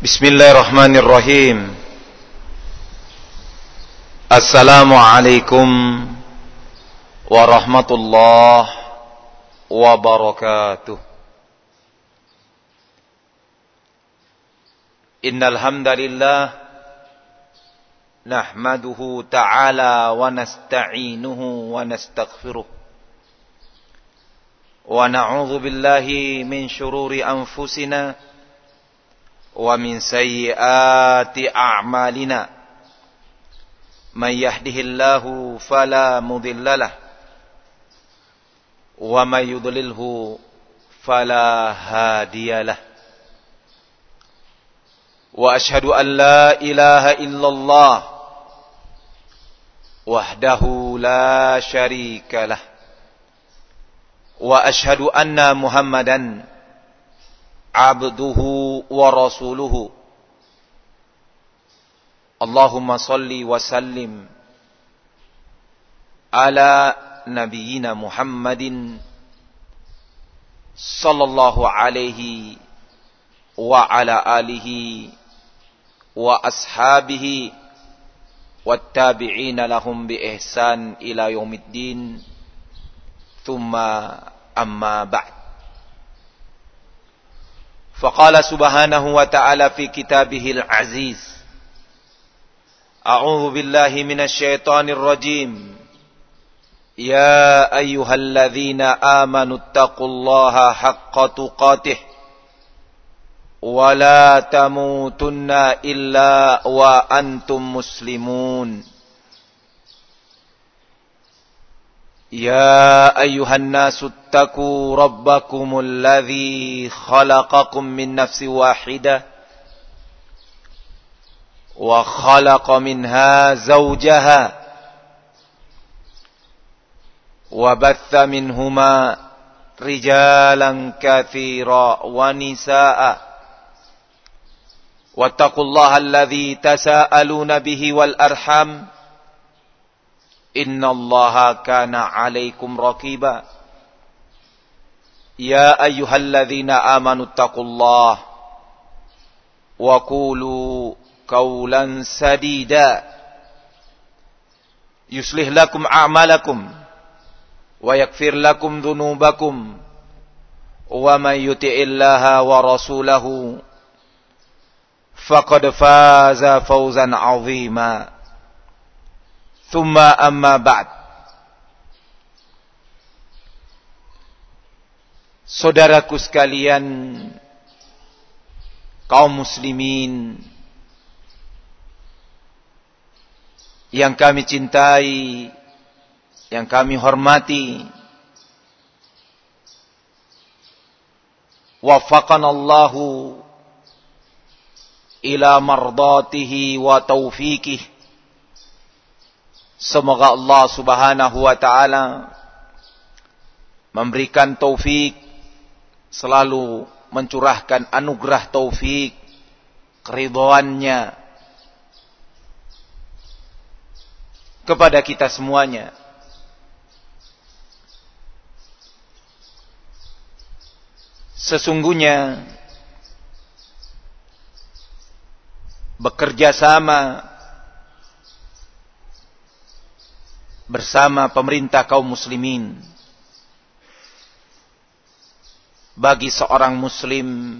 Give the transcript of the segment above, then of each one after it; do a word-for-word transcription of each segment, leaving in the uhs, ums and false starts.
Bismillahirrahmanirrahim. Assalamualaikum warahmatullahi wabarakatuh. Innal hamdalillah nahmaduhu ta'ala wa nasta'inuhu wa nastaghfiruh. Wa na'udzu billahi min shururi anfusina wa min sayyiati a'malina. Man yahdihillahu fala mudhillalah wa may yudlilhu fala hadiyalah. Wa ashhadu an la ilaha illallah wahdahu la syarika lah. Wa ashhadu anna Muhammadan abduhu wa rasuluhu. Allahumma salli wa sallim ala nabiyyina Muhammadin sallallahu alaihi wa ala alihi wa ashabihi wattabi'ina lahum bi ihsan ila yaumiddin. Thumma amma ba'd. Faqala subhanahu wa ta'ala fi kitabihil aziz. A'udzu billahi minasy syaithanir rajim. Ya ayyuhalladzina amanu taqullaha haqqa tuqatih wa la tamutunna illa wa antum muslimun. يا أيها الناس اتقوا ربكم الذي خلقكم من نفس واحدة وخلق منها زوجها وبث منهما رجالا كثيرا ونساء واتقوا الله الذي تساءلون به والأرحام Inna allaha kana alaikum raqiba. Ya ayyuhalladzina amanu taqullah wa qulu qawlan sadida yuslih lakum a'malakum wa yaghfir lakum dhunubakum wa may yuti'illaha wa rasulahu faqad faza fawzan 'azima. Thumma amma ba'd. Saudaraku sekalian, kaum muslimin yang kami cintai, yang kami hormati, waffaqanallahu ila mardatihi wa taufiqih. Semoga Allah subhanahu wa ta'ala memberikan taufik, selalu mencurahkan anugerah taufik, keridhaannya kepada kita semuanya. Sesungguhnya bekerja sama bersama pemerintah kaum muslimin bagi seorang muslim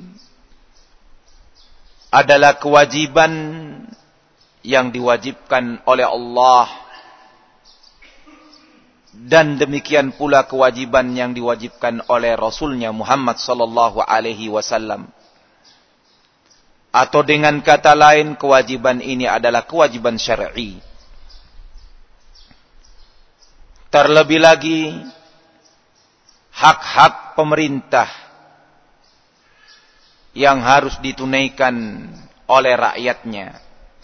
adalah kewajiban yang diwajibkan oleh Allah, dan demikian pula kewajiban yang diwajibkan oleh Rasulnya Muhammad sallallahu alaihi wasallam. Atau dengan kata lain, kewajiban ini adalah kewajiban syar'i. Terlebih lagi hak-hak pemerintah yang harus ditunaikan oleh rakyatnya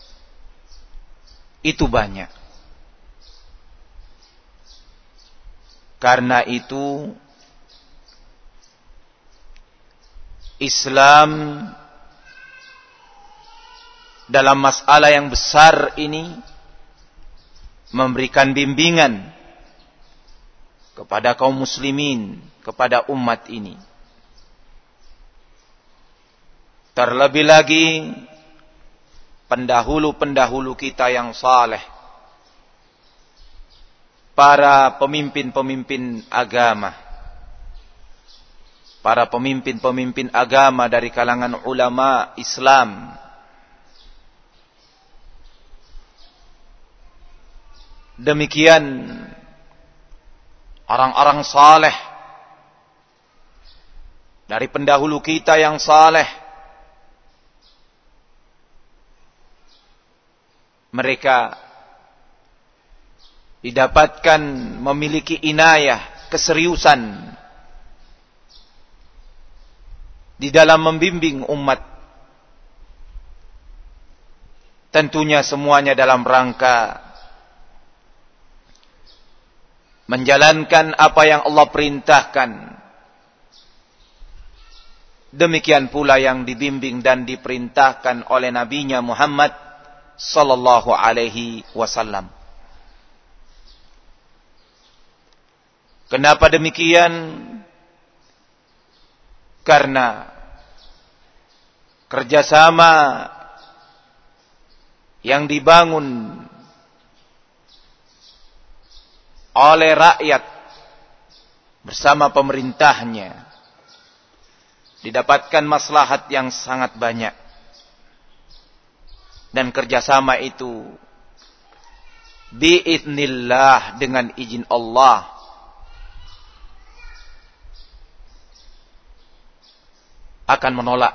itu banyak. Karena itu Islam dalam masalah yang besar ini memberikan bimbingan kepada kaum muslimin, kepada umat ini, Terlebih lagi pendahulu-pendahulu kita yang saleh, para pemimpin-pemimpin agama, para pemimpin-pemimpin agama dari kalangan ulama Islam, demikian orang-orang saleh dari pendahulu kita yang saleh, mereka didapatkan memiliki inayah, keseriusan di dalam membimbing umat. Tentunya semuanya dalam rangka menjalankan apa yang Allah perintahkan. Demikian pula yang dibimbing dan diperintahkan oleh Nabinya Muhammad sallallahu alaihi wasallam. Kenapa demikian? Karena kerjasama yang dibangun oleh rakyat bersama pemerintahnya didapatkan maslahat yang sangat banyak. Dan kerjasama itu biiznillah, dengan izin Allah, akan menolak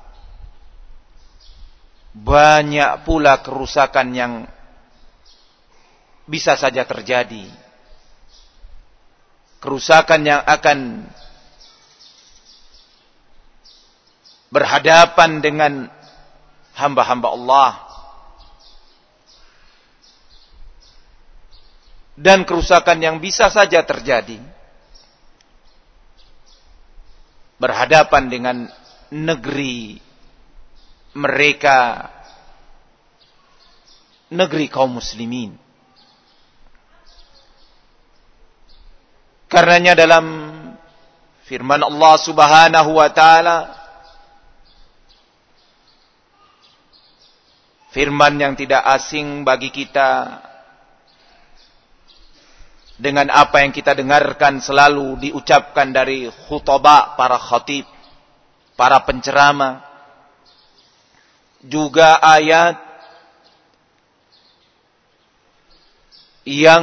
banyak pula kerusakan yang bisa saja terjadi. Kerusakan yang akan berhadapan dengan hamba-hamba Allah, dan kerusakan yang bisa saja terjadi berhadapan dengan negeri mereka, negeri kaum muslimin. Karenanya dalam firman Allah Subhanahu wa taala, firman yang tidak asing bagi kita, dengan apa yang kita dengarkan selalu diucapkan dari khutbah para khatib, para penceramah, juga ayat yang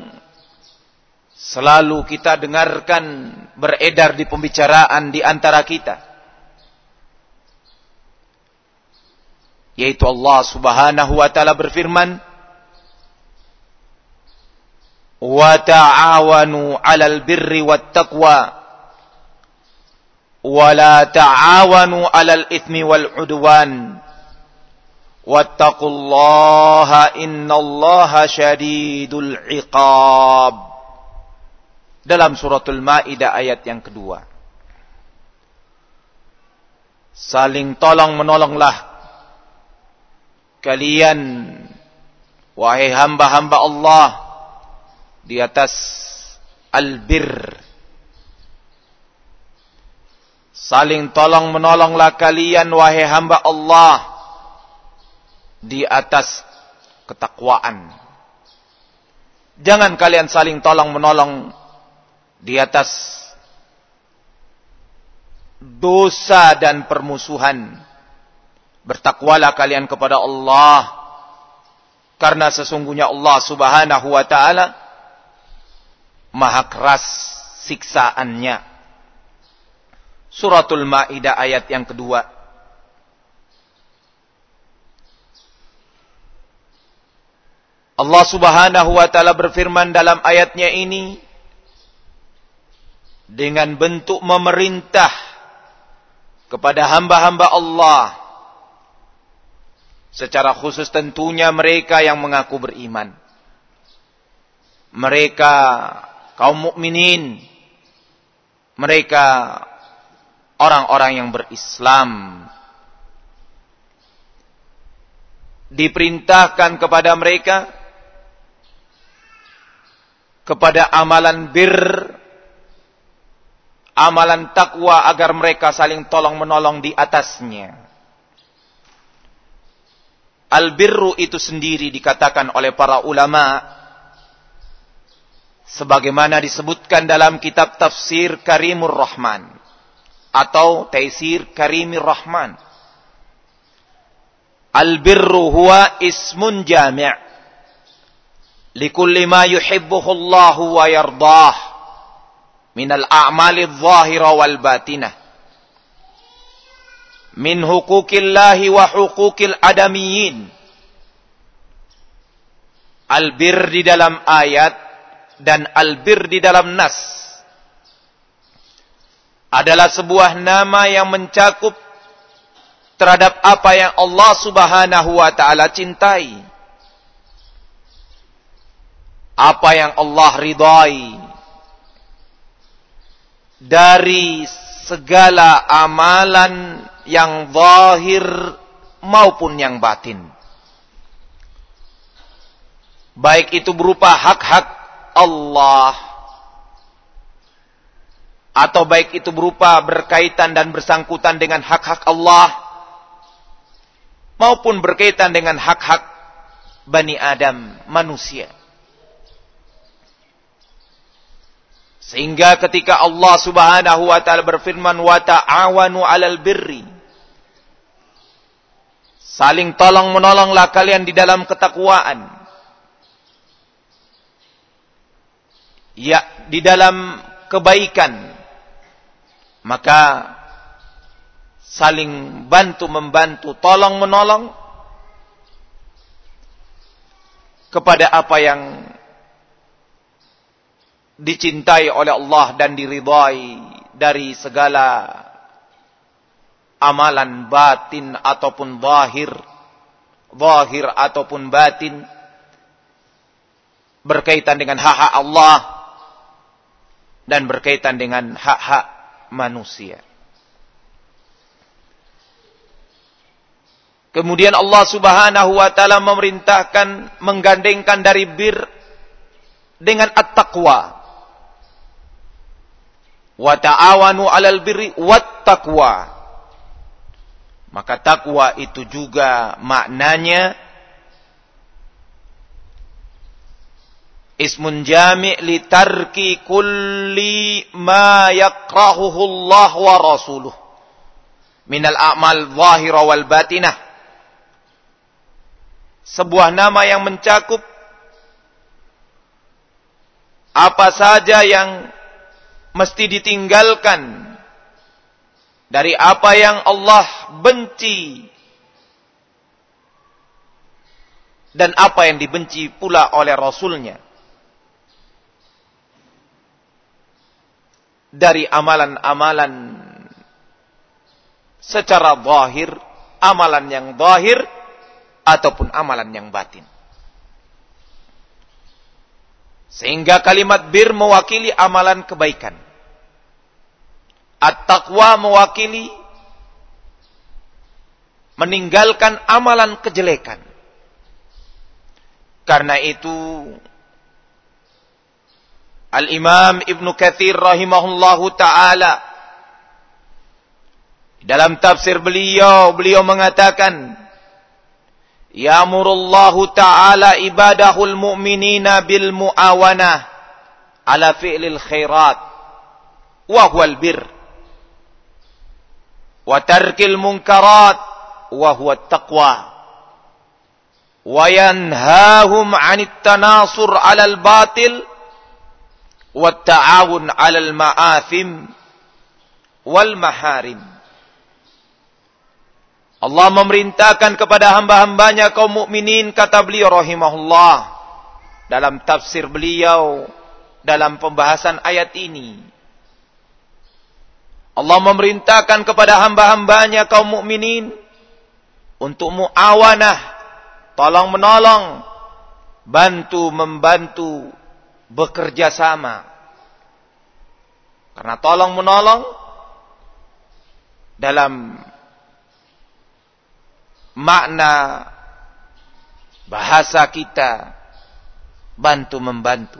selalu kita dengarkan beredar di pembicaraan di antara kita, yaitu Allah Subhanahu wa taala berfirman, wa ta'awanu 'alal birri wat taqwa wa la ta'awanu 'alal itsmi wal 'udwan wattaqullaha innallaha syadidul 'iqab. Dalam suratul Maidah ayat yang kedua. Saling tolong menolonglah kalian, wahai hamba-hamba Allah, di atas albir. Saling tolong menolonglah kalian, wahai hamba Allah, di atas ketakwaan. Jangan kalian saling tolong menolong di atas dosa dan permusuhan. Bertakwalah kalian kepada Allah, karena sesungguhnya Allah Subhanahu wa taala maha keras siksaannya. Suratul Maidah ayat yang kedua. Allah Subhanahu wa taala berfirman dalam ayatnya ini dengan bentuk memerintah kepada hamba-hamba Allah, secara khusus tentunya mereka yang mengaku beriman. Mereka kaum mukminin, mereka orang-orang yang berislam. Diperintahkan kepada mereka kepada amalan bir, amalan takwa, agar mereka saling tolong menolong di atasnya. Al-birru itu sendiri dikatakan oleh para ulama sebagaimana disebutkan dalam kitab tafsir Karimur Rahman atau Taisir Karimir Rahman. Al-birru huwa ismun jami' likulli ma yuhibbuhu Allah wa yardah minal a'mali adh-dhahira wal batinah min huquqillahi wa huquqil adamiyyin. Al-bir di dalam ayat dan al-bir di dalam nas adalah sebuah nama yang mencakup terhadap apa yang Allah Subhanahu wa taala cintai, apa yang Allah ridai dari segala amalan yang zahir maupun yang batin. Baik itu berupa hak-hak Allah atau baik itu berupa berkaitan dan bersangkutan dengan hak-hak Allah maupun berkaitan dengan hak-hak Bani Adam, manusia. Sehingga ketika Allah Subhanahu wa taala berfirman wa ta'awanu 'alal birri, saling tolong menolonglah kalian di dalam ketakwaan. Ya, di dalam kebaikan. Maka saling bantu membantu, tolong menolong kepada apa yang dicintai oleh Allah dan diridai dari segala amalan batin ataupun zahir, zahir ataupun batin, berkaitan dengan hak-hak Allah dan berkaitan dengan hak-hak manusia. Kemudian Allah Subhanahu wa taala memerintahkan menggandengkan dari bir dengan at-taqwa. Wa ta'awanu 'alal birri wat taqwa. Maka takwa itu juga maknanya ismun jami' li tarki kulli ma yakrahuhu Allah wa rasuluh minal a'mal zahira wal batinah. Sebuah nama yang mencakup apa saja yang mesti ditinggalkan dari apa yang Allah benci dan apa yang dibenci pula oleh Rasulnya dari amalan-amalan secara zahir, amalan yang zahir ataupun amalan yang batin. Sehingga kalimat bir mewakili amalan kebaikan. At-taqwa mewakili meninggalkan amalan kejelekan. Karena itu Al-Imam Ibnu Katsir rahimahullahu ta'ala dalam tafsir beliau, beliau mengatakan Ya'murullahu ta'ala ibadahul mu'minina bil mu'awanah ala fi'lil khairat wa huwal bir wa tarkil munkarat wa huwa taqwa wa yanhahum 'anit tanasur 'alal batil wa ta'awun 'alal ma'athim wal maharim. Allah memerintahkan kepada hamba-hambanya kaum mukminin, kata beliau rahimahullah dalam tafsir beliau dalam pembahasan ayat ini. Allah memerintahkan kepada hamba-hambanya kaum mukminin untuk muawanah, tolong menolong, bantu membantu, bekerja sama. Karena tolong menolong dalam makna bahasa kita bantu membantu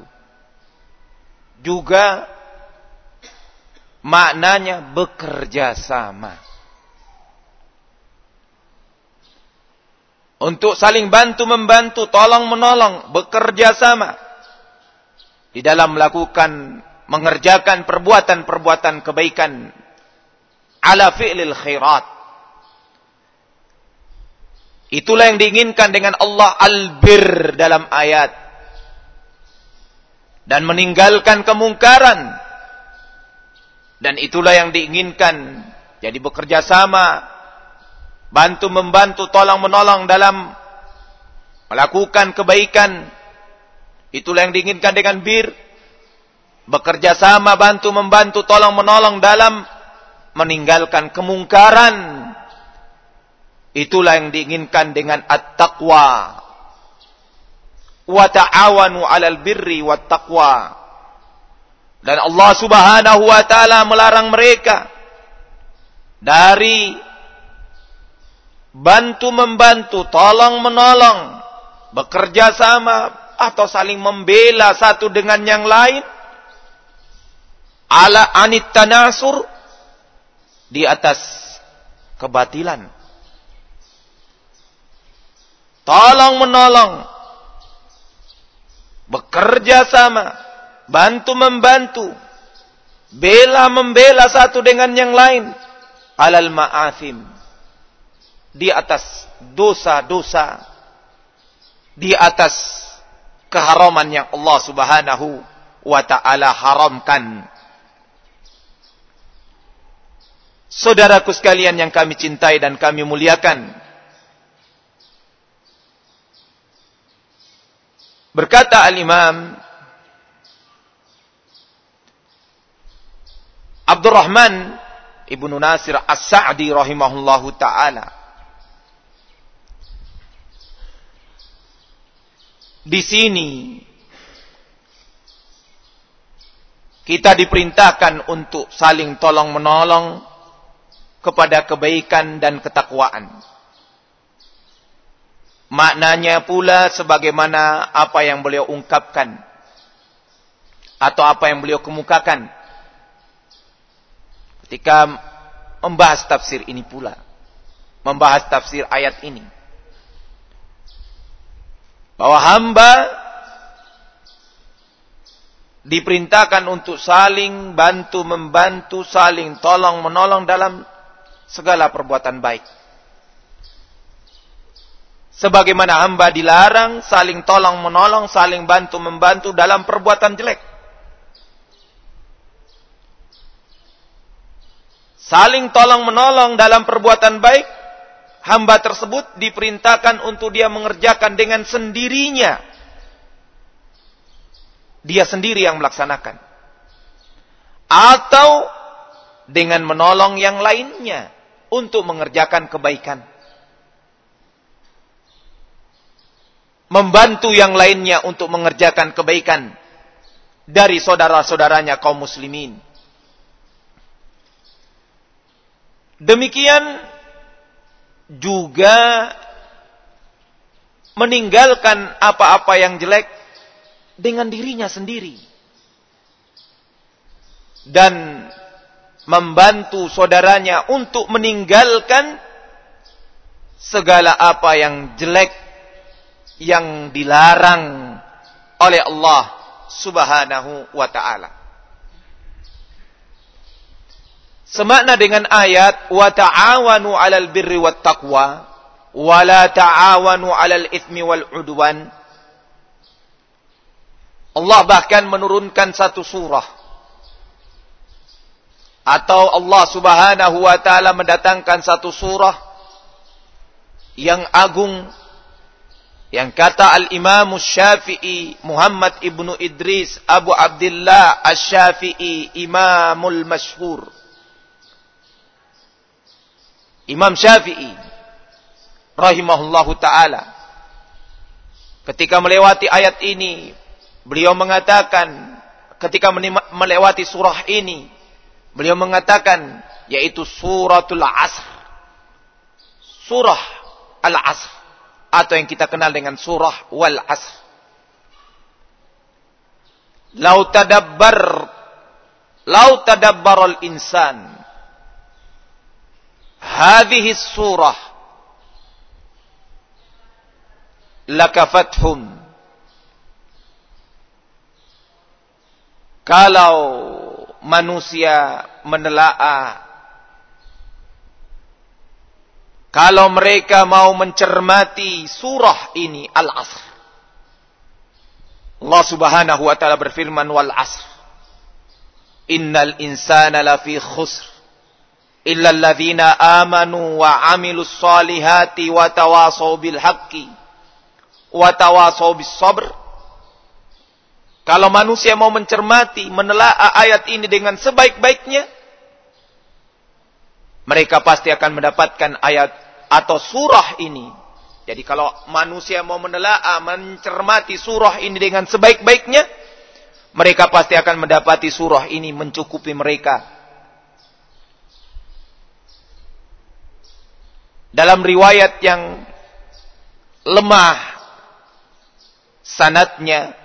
juga maknanya bekerja sama untuk saling bantu-membantu, tolong-menolong, bekerja sama di dalam melakukan, mengerjakan perbuatan-perbuatan kebaikan, ala fi'lil khairat. Itulah yang diinginkan dengan Allah al-bir dalam ayat. Dan meninggalkan kemungkaran. Dan itulah yang diinginkan. Jadi bekerja sama, bantu-membantu, tolong-menolong dalam melakukan kebaikan. Itulah yang diinginkan dengan bir. Bekerja sama, bantu-membantu, tolong-menolong dalam meninggalkan kemungkaran. Itulah yang diinginkan dengan at-taqwa. Wa ta'awanu 'alal birri wat taqwa. Dan Allah Subhanahu wa taala melarang mereka dari bantu-membantu, tolong-menolong, bekerja sama atau saling membela satu dengan yang lain, ala anit tanasur, di atas kebatilan. Tolong-menolong, bekerja sama, bantu-membantu, bela-membela satu dengan yang lain, alal ma'athim, di atas dosa-dosa, di atas keharaman yang Allah Subhanahu wa ta'ala haramkan. Saudaraku sekalian yang kami cintai dan kami muliakan, berkata Al-Imam Abdurrahman Ibnu Nasir As-Sa'di rahimahullahu ta'ala, di sini kita diperintahkan untuk saling tolong-menolong kepada kebaikan dan ketakwaan. Maknanya pula sebagaimana apa yang beliau ungkapkan atau apa yang beliau kemukakan ketika membahas tafsir ini pula, membahas tafsir ayat ini, bahwa hamba diperintahkan untuk saling bantu-membantu, saling tolong-menolong dalam segala perbuatan baik. Sebagaimana hamba dilarang saling tolong-menolong, saling bantu-membantu dalam perbuatan jelek. Saling tolong-menolong dalam perbuatan baik, hamba tersebut diperintahkan untuk dia mengerjakan dengan sendirinya. Dia sendiri yang melaksanakan. Atau dengan menolong yang lainnya untuk mengerjakan kebaikan. Membantu yang lainnya untuk mengerjakan kebaikan dari saudara-saudaranya kaum muslimin. Demikian juga meninggalkan apa-apa yang jelek dengan dirinya sendiri. Dan membantu saudaranya untuk meninggalkan segala apa yang jelek yang dilarang oleh Allah Subhanahu wa ta'ala. Semakna dengan ayat wa ta'awanu 'alal birri wat taqwa wa la ta'awanu 'alal itsmi wal 'udwan. Allah bahkan menurunkan satu surah, atau Allah Subhanahu wa ta'ala mendatangkan satu surah yang agung, yang kata Al-Imam Syafi'i Muhammad ibnu Idris Abu Abdullah Asy-Syafi'i Imamul Masyhur, Imam Syafi'i rahimahullahu ta'ala, ketika melewati ayat ini, beliau mengatakan, ketika melewati surah ini, beliau mengatakan, yaitu suratul Asr, surah Al-Asr, atau yang kita kenal dengan surah Wal Asr. Lau tadabbar, lau tadabbaral insan hadhihi surah lakafathum. Kalau manusia menelaah, kalau mereka mau mencermati surah ini, Al-Asr. Allah Subhanahu wa taala berfirman, wal asr. Innal insana lafi khusr. Illa alladhina amanu wa amilus salihati wa tawasaw bil haqqi wa tawasaw bis sabr. Kalau manusia mau mencermati, menelaah ayat ini dengan sebaik-baiknya, mereka pasti akan mendapatkan ayat atau surah ini. Jadi kalau manusia mau menelaah, mencermati surah ini dengan sebaik-baiknya, mereka pasti akan mendapati surah ini mencukupi mereka. Dalam riwayat yang lemah sanadnya,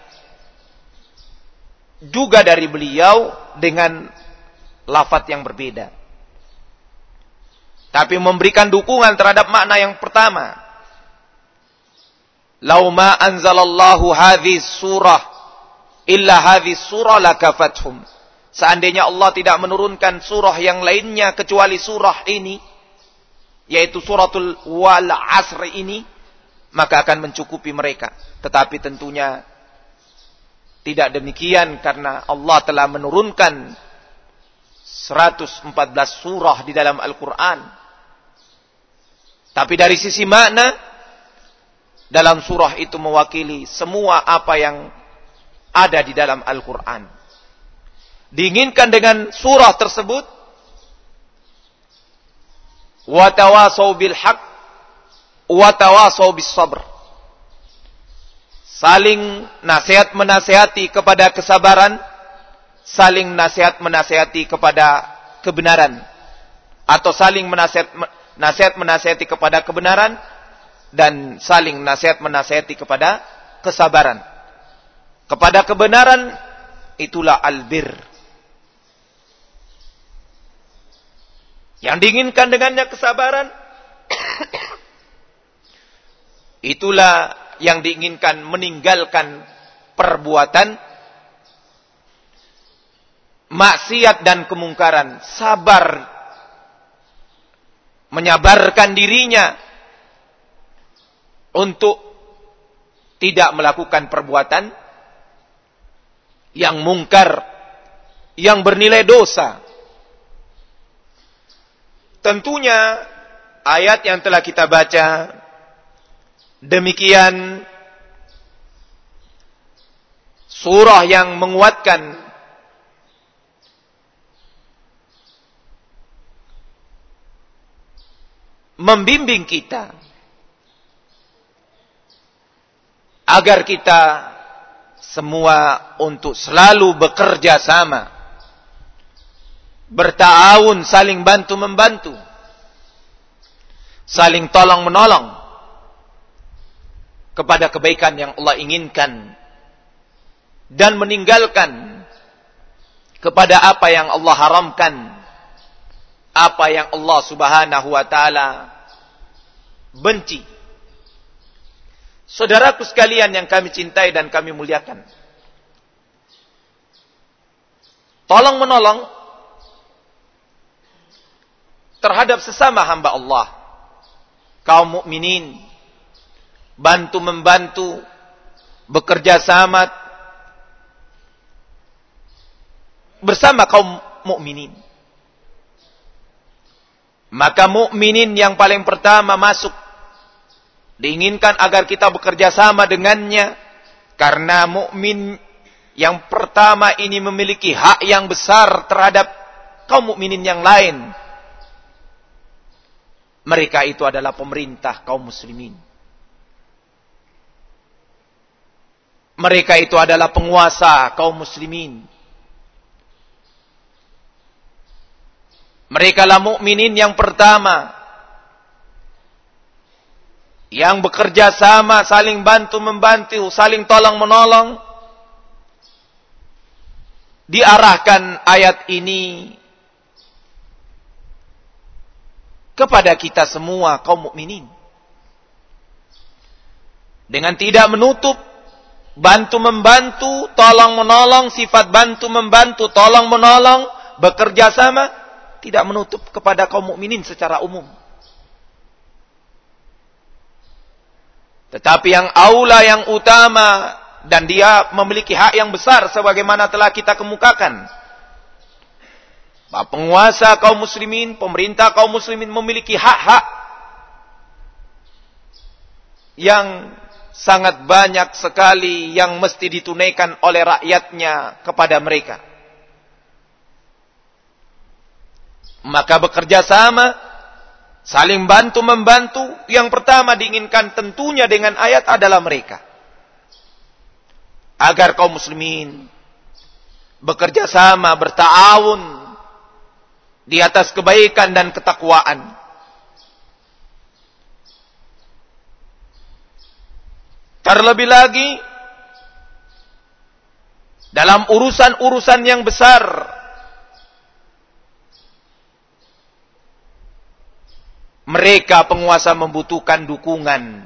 juga dari beliau dengan lafaz yang berbeda, tapi memberikan dukungan terhadap makna yang pertama. Lau ma anzalallahu hadhihi surah illa hadhihi surah lakafathum. Seandainya Allah tidak menurunkan surah yang lainnya kecuali surah ini, yaitu suratul wal asr ini, maka akan mencukupi mereka. Tetapi tentunya tidak demikian, karena Allah telah menurunkan seratus empat belas surah di dalam Al-Quran. Tapi dari sisi makna, dalam surah itu mewakili semua apa yang ada di dalam Al-Quran. Diinginkan dengan surah tersebut, wa tawasaw bil haqq wa tawasaw bis sabr. Saling nasihat menasihati kepada kesabaran, saling nasihat menasihati kepada kebenaran, atau saling menasihat nasihat menasihati kepada kebenaran dan saling nasihat menasihati kepada kesabaran. Kepada kebenaran itulah albir. Yang diinginkan dengannya kesabaran itulah yang diinginkan meninggalkan perbuatan maksiat dan kemungkaran. Sabar, menyabarkan dirinya untuk tidak melakukan perbuatan yang mungkar, yang bernilai dosa. Tentunya ayat yang telah kita baca demikian surah yang menguatkan membimbing kita agar kita semua untuk selalu bekerja sama, bertaawun, saling bantu membantu, saling tolong menolong kepada kebaikan yang Allah inginkan, dan meninggalkan kepada apa yang Allah haramkan, apa yang Allah Subhanahu wa taala benci. Saudaraku sekalian yang kami cintai dan kami muliakan, tolong menolong terhadap sesama hamba Allah, kaum mukminin, bantu membantu, bekerja sama bersama kaum mukminin. Maka mukminin yang paling pertama masuk, diinginkan agar kita bekerja sama dengannya, karena mukmin yang pertama ini memiliki hak yang besar terhadap kaum mukminin yang lain. Mereka itu adalah pemerintah kaum muslimin. Mereka itu adalah penguasa kaum muslimin. Mereka lah mukminin yang pertama yang bekerja sama, saling bantu membantu, saling tolong menolong. Diarahkan ayat ini kepada kita semua kaum mukminin. dengan tidak menutup bantu-membantu, tolong-menolong, sifat bantu-membantu, tolong-menolong, bekerja sama, tidak menutup kepada kaum mukminin secara umum. Tetapi yang aula, yang utama, dan dia memiliki hak yang besar sebagaimana telah kita kemukakan, bahwa penguasa kaum muslimin, pemerintah kaum muslimin memiliki hak-hak yang sangat banyak sekali yang mesti ditunaikan oleh rakyatnya kepada mereka. Maka bekerja sama, saling bantu-membantu, yang pertama diinginkan tentunya dengan ayat adalah mereka. Agar kaum muslimin bekerja sama, berta'awun di atas kebaikan dan ketakwaan. Terlebih lagi dalam urusan-urusan yang besar, mereka penguasa membutuhkan dukungan,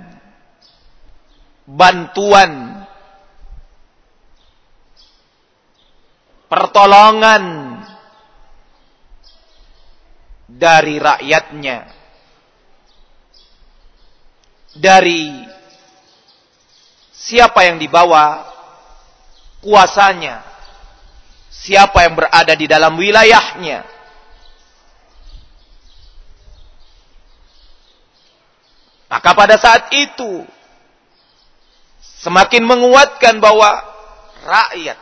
bantuan, pertolongan dari rakyatnya, dari siapa yang dibawa kuasanya, siapa yang berada di dalam wilayahnya. Maka pada saat itu semakin menguatkan bahwa rakyat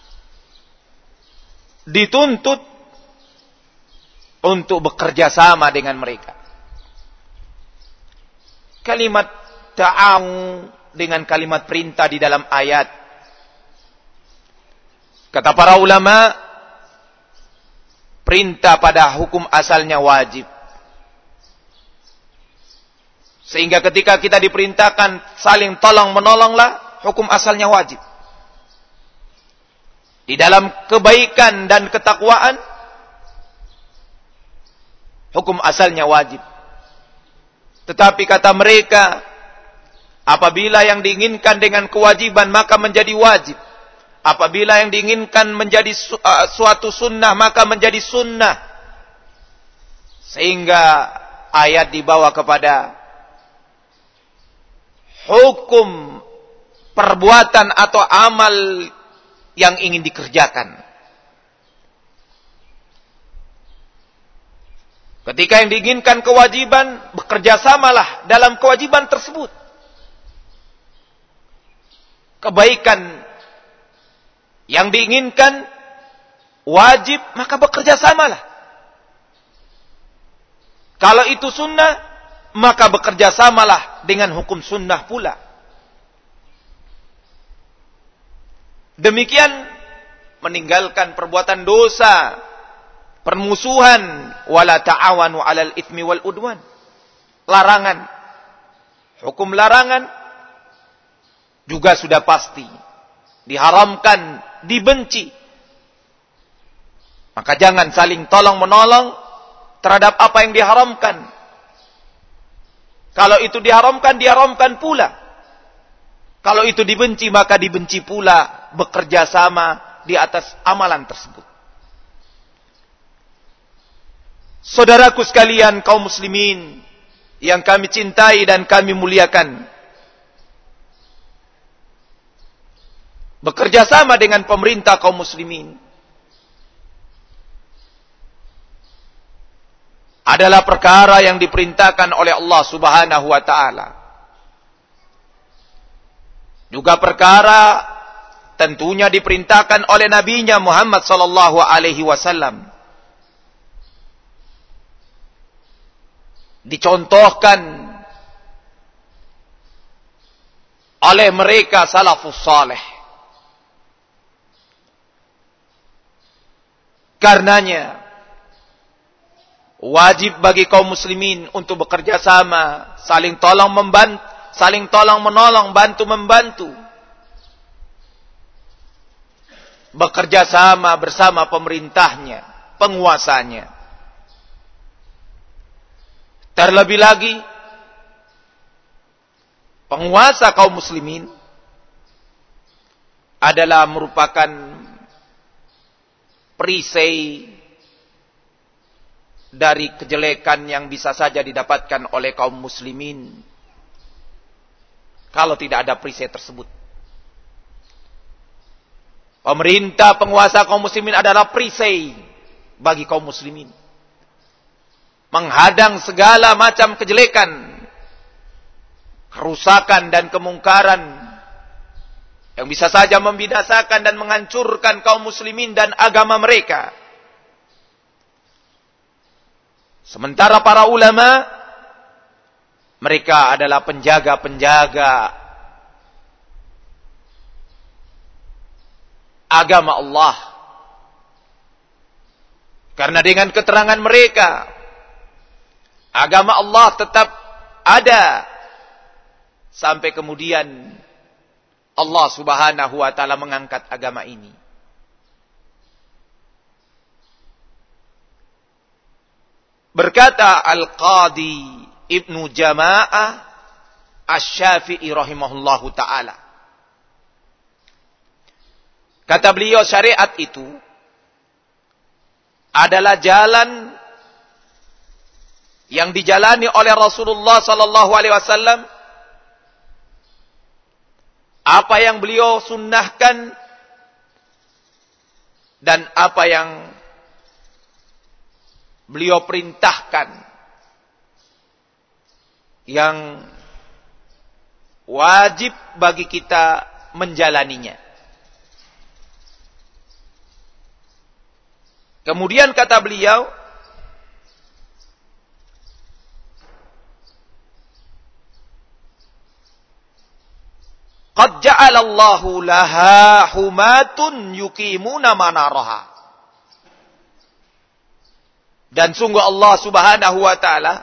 dituntut untuk bekerja sama dengan mereka. Kalimat ta'awun dengan kalimat perintah di dalam ayat, kata para ulama, perintah pada hukum asalnya wajib. Sehingga ketika kita diperintahkan saling tolong menolonglah, hukum asalnya wajib. Di dalam kebaikan dan ketakwaan, hukum asalnya wajib. Tetapi kata mereka, apabila yang diinginkan dengan kewajiban maka menjadi wajib. Apabila yang diinginkan menjadi su uh, suatu sunnah maka menjadi sunnah. Sehingga ayat dibawa kepada hukum perbuatan atau amal yang ingin dikerjakan. Ketika yang diinginkan kewajiban, bekerja samalah dalam kewajiban tersebut. Kebaikan yang diinginkan wajib, maka bekerja samalah. Kalau itu sunnah, maka bekerja samalah dengan hukum sunnah pula. Demikian meninggalkan perbuatan dosa, permusuhan, wala ta'awanu 'alal itsmi wal udwan. Larangan. Hukum larangan juga sudah pasti diharamkan, dibenci. Maka jangan saling tolong-menolong terhadap apa yang diharamkan. Kalau itu diharamkan, diharamkan pula. Kalau itu dibenci, maka dibenci pula. Bekerja sama di atas amalan tersebut. Saudaraku sekalian kaum muslimin yang kami cintai dan kami muliakan, bekerja sama dengan pemerintah kaum muslimin adalah perkara yang diperintahkan oleh Allah Subhanahu wa taala. Juga perkara tentunya diperintahkan oleh nabinya Muhammad sallallahu alaihi wasallam. Dicontohkan oleh mereka salafus saleh. Karenanya wajib bagi kaum muslimin untuk bekerja sama, saling tolong membantu, saling tolong menolong, bantu membantu. Bekerja sama bersama pemerintahnya, penguasanya. Terlebih lagi penguasa kaum muslimin adalah merupakan perisai dari kejelekan yang bisa saja didapatkan oleh kaum muslimin kalau tidak ada perisai tersebut. Pemerintah penguasa kaum muslimin adalah perisai bagi kaum muslimin, menghadang segala macam kejelekan, kerusakan dan kemungkaran yang bisa saja membinasakan dan menghancurkan kaum muslimin dan agama mereka. Sementara para ulama, mereka adalah penjaga-penjaga agama Allah. Karena dengan keterangan mereka, agama Allah tetap ada sampai kemudian Allah Subhanahu wa taala mengangkat agama ini. Berkata Al-Qadi Ibnu Jama'ah Asy-Syafi'i rahimahullahu taala, kata beliau, syariat itu adalah jalan yang dijalani oleh Rasulullah sallallahu alaihi wasallam. Apa yang beliau sunnahkan dan apa yang beliau perintahkan, yang wajib bagi kita menjalaninya. Kemudian kata beliau, qad ja'alallahu laha humatun yuqimuna manaraha. Dan sungguh Allah Subhanahu wa taala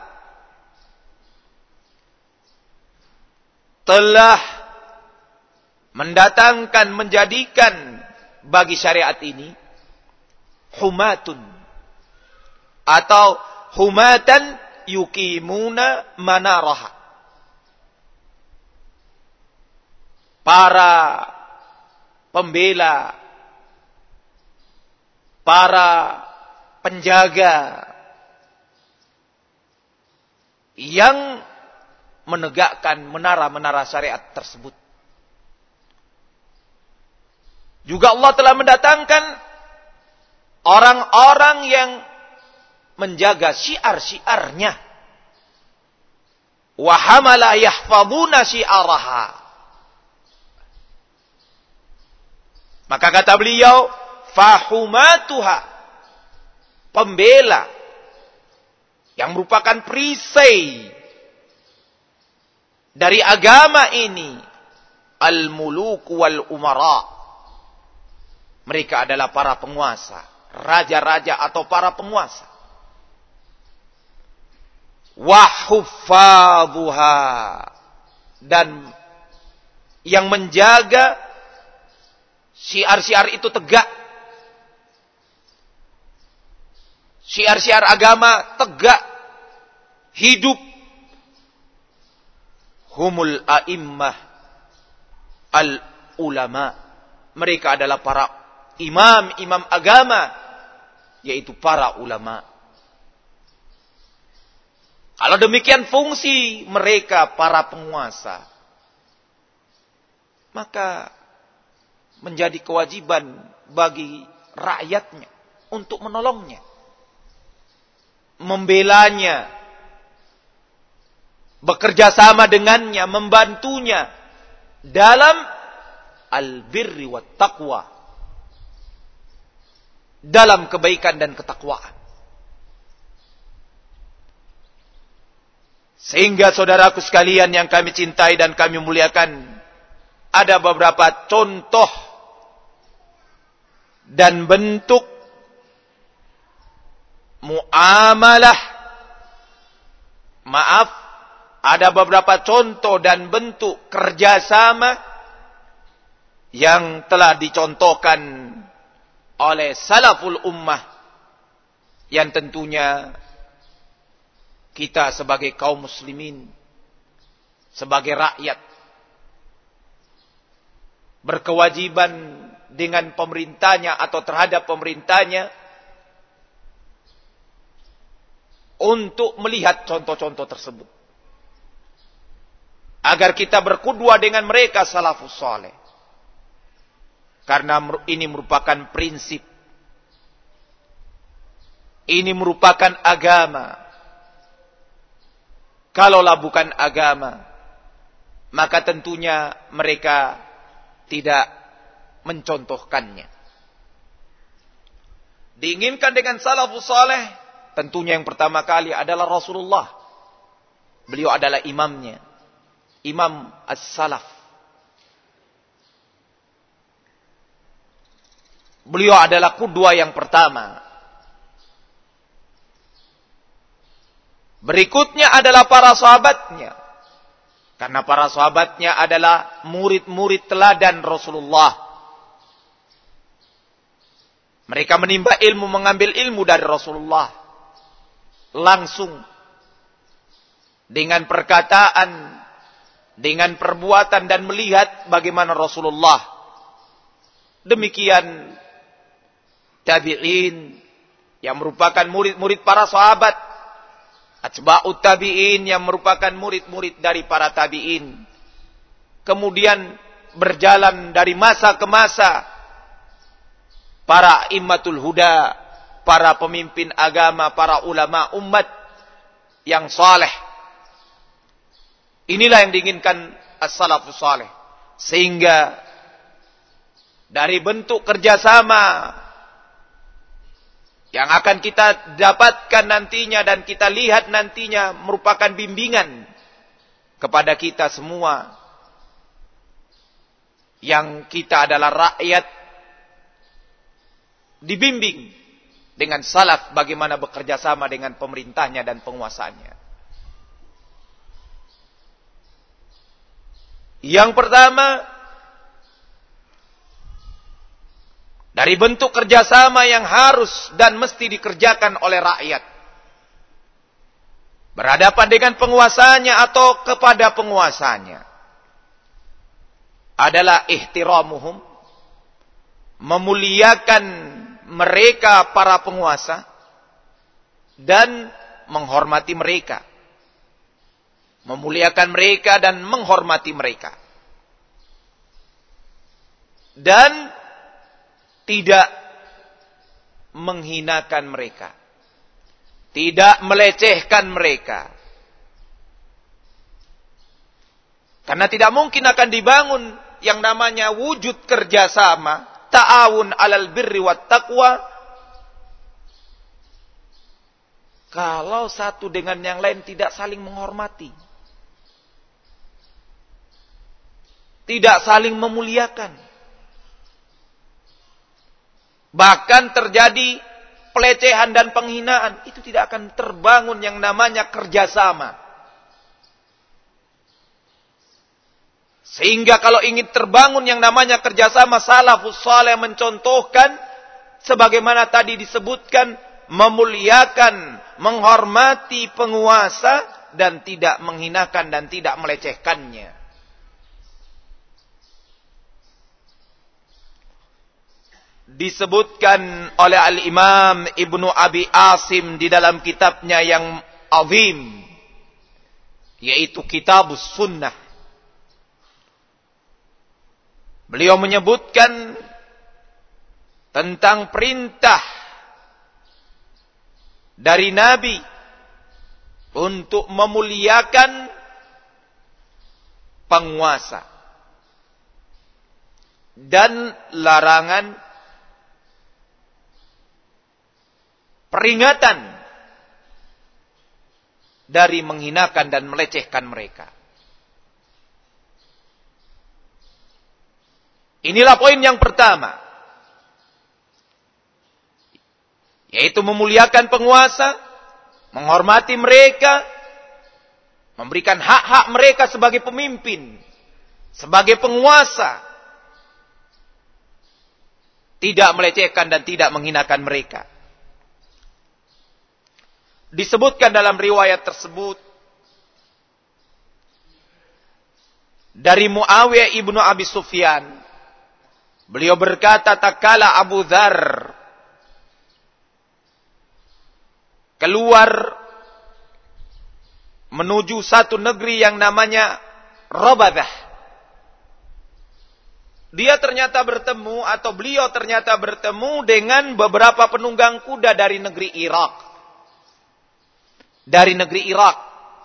telah mendatangkan, menjadikan bagi syariat ini humatun atau humatan yuqimuna manaraha. Para pembela, para penjaga yang menegakkan menara-menara syariat tersebut. Juga Allah telah mendatangkan orang-orang yang menjaga syiar-syiarnya. Wa hamala yahfazuna syiaraha. Maka kata beliau, fahumatuha, pembela yang merupakan perisai dari agama ini, al-muluk wal umara, mereka adalah para penguasa, raja-raja atau para penguasa. Wa huffadhuha, dan yang menjaga syiar-syiar itu tegak. Syiar-syiar agama tegak, hidup. Humul a'immah al-ulama. Mereka adalah para imam-imam agama, yaitu para ulama. Kalau demikian fungsi mereka para penguasa, maka menjadi kewajiban bagi rakyatnya untuk menolongnya, membelanya, bekerja sama dengannya, membantunya dalam al-birri wat taqwa, dalam kebaikan dan ketakwaan. Sehingga saudaraku sekalian yang kami cintai dan kami muliakan, ada beberapa contoh dan bentuk muamalah, maaf, ada beberapa contoh dan bentuk kerjasama yang telah dicontohkan oleh salaful ummah, yang tentunya kita sebagai kaum muslimin, sebagai rakyat, berkewajiban dengan pemerintahnya atau terhadap pemerintahnya untuk melihat contoh-contoh tersebut. Agar kita berkudua dengan mereka salafus saleh. Karena ini merupakan prinsip. Ini merupakan agama. Kalaulah bukan agama, maka tentunya mereka tidak mencontohkannya. Diinginkan dengan salafus saleh, tentunya yang pertama kali adalah Rasulullah. Beliau adalah imamnya. Imam as-salaf. Beliau adalah qudwah yang pertama. Berikutnya adalah para sahabatnya. Karena para sahabatnya adalah murid-murid teladan Rasulullah. Mereka menimba ilmu, mengambil ilmu dari Rasulullah. Langsung. Dengan perkataan, dengan perbuatan dan melihat bagaimana Rasulullah. Demikian tabi'in yang merupakan murid-murid para sahabat. Atba'ut tabi'in yang merupakan murid-murid dari para tabi'in. Kemudian berjalan dari masa ke masa. Para immatul huda, para pemimpin agama, para ulama umat yang saleh. Inilah yang diinginkan as-salafus saleh. Sehingga dari bentuk kerjasama yang akan kita dapatkan nantinya dan kita lihat nantinya merupakan bimbingan kepada kita semua. Yang kita adalah rakyat dibimbing dengan salaf bagaimana bekerja sama dengan pemerintahnya dan penguasanya. Yang pertama, dari bentuk kerjasama yang harus dan mesti dikerjakan oleh rakyat. Berhadapan dengan penguasanya atau kepada penguasanya. Adalah ihtiramuhum. Memuliakan mereka para penguasa. Dan menghormati mereka. Memuliakan mereka dan menghormati mereka. Dan tidak menghinakan mereka. Tidak melecehkan mereka. Karena tidak mungkin akan dibangun yang namanya wujud kerjasama. Ta'awun alal birri wat taqwa. Kalau satu dengan yang lain tidak saling menghormati. Tidak saling memuliakan. Bahkan terjadi pelecehan dan penghinaan. Itu tidak akan terbangun yang namanya kerjasama. Sehingga kalau ingin terbangun yang namanya kerjasama, salafus saleh mencontohkan. Sebagaimana tadi disebutkan. Memuliakan, menghormati penguasa. Dan tidak menghinakan dan tidak melecehkannya. Disebutkan oleh Al-Imam Ibnu Abi Asim di dalam kitabnya yang azim, yaitu Kitabus Sunnah. Beliau menyebutkan tentang perintah dari Nabi untuk memuliakan penguasa dan larangan peringatan dari menghinakan dan melecehkan mereka. Inilah poin yang pertama. Yaitu memuliakan penguasa, menghormati mereka, memberikan hak-hak mereka sebagai pemimpin, sebagai penguasa. Tidak melecehkan dan tidak menghinakan mereka. Disebutkan dalam riwayat tersebut dari Muawiyah ibnu Abi Sufyan Beliau berkata, tatkala Abu Dzar keluar menuju satu negeri yang namanya Rabadah, dia ternyata bertemu atau beliau ternyata bertemu dengan beberapa penunggang kuda dari negeri Irak. Dari negeri Irak.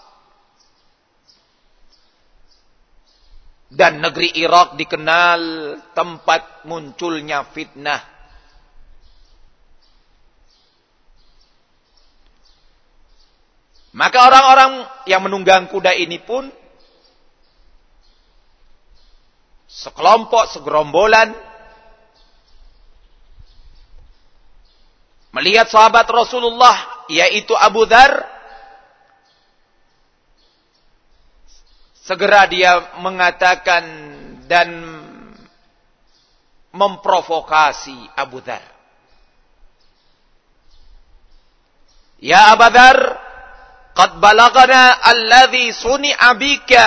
Dan negeri Irak dikenal tempat munculnya fitnah. Maka orang-orang yang menunggang kuda ini pun sekelompok, segerombolan melihat sahabat Rasulullah, yaitu Abu Dzar. Segera dia mengatakan dan memprovokasi Abu Dzar. Ya Abu Dzar, qad balagana alladhi suni'a bika.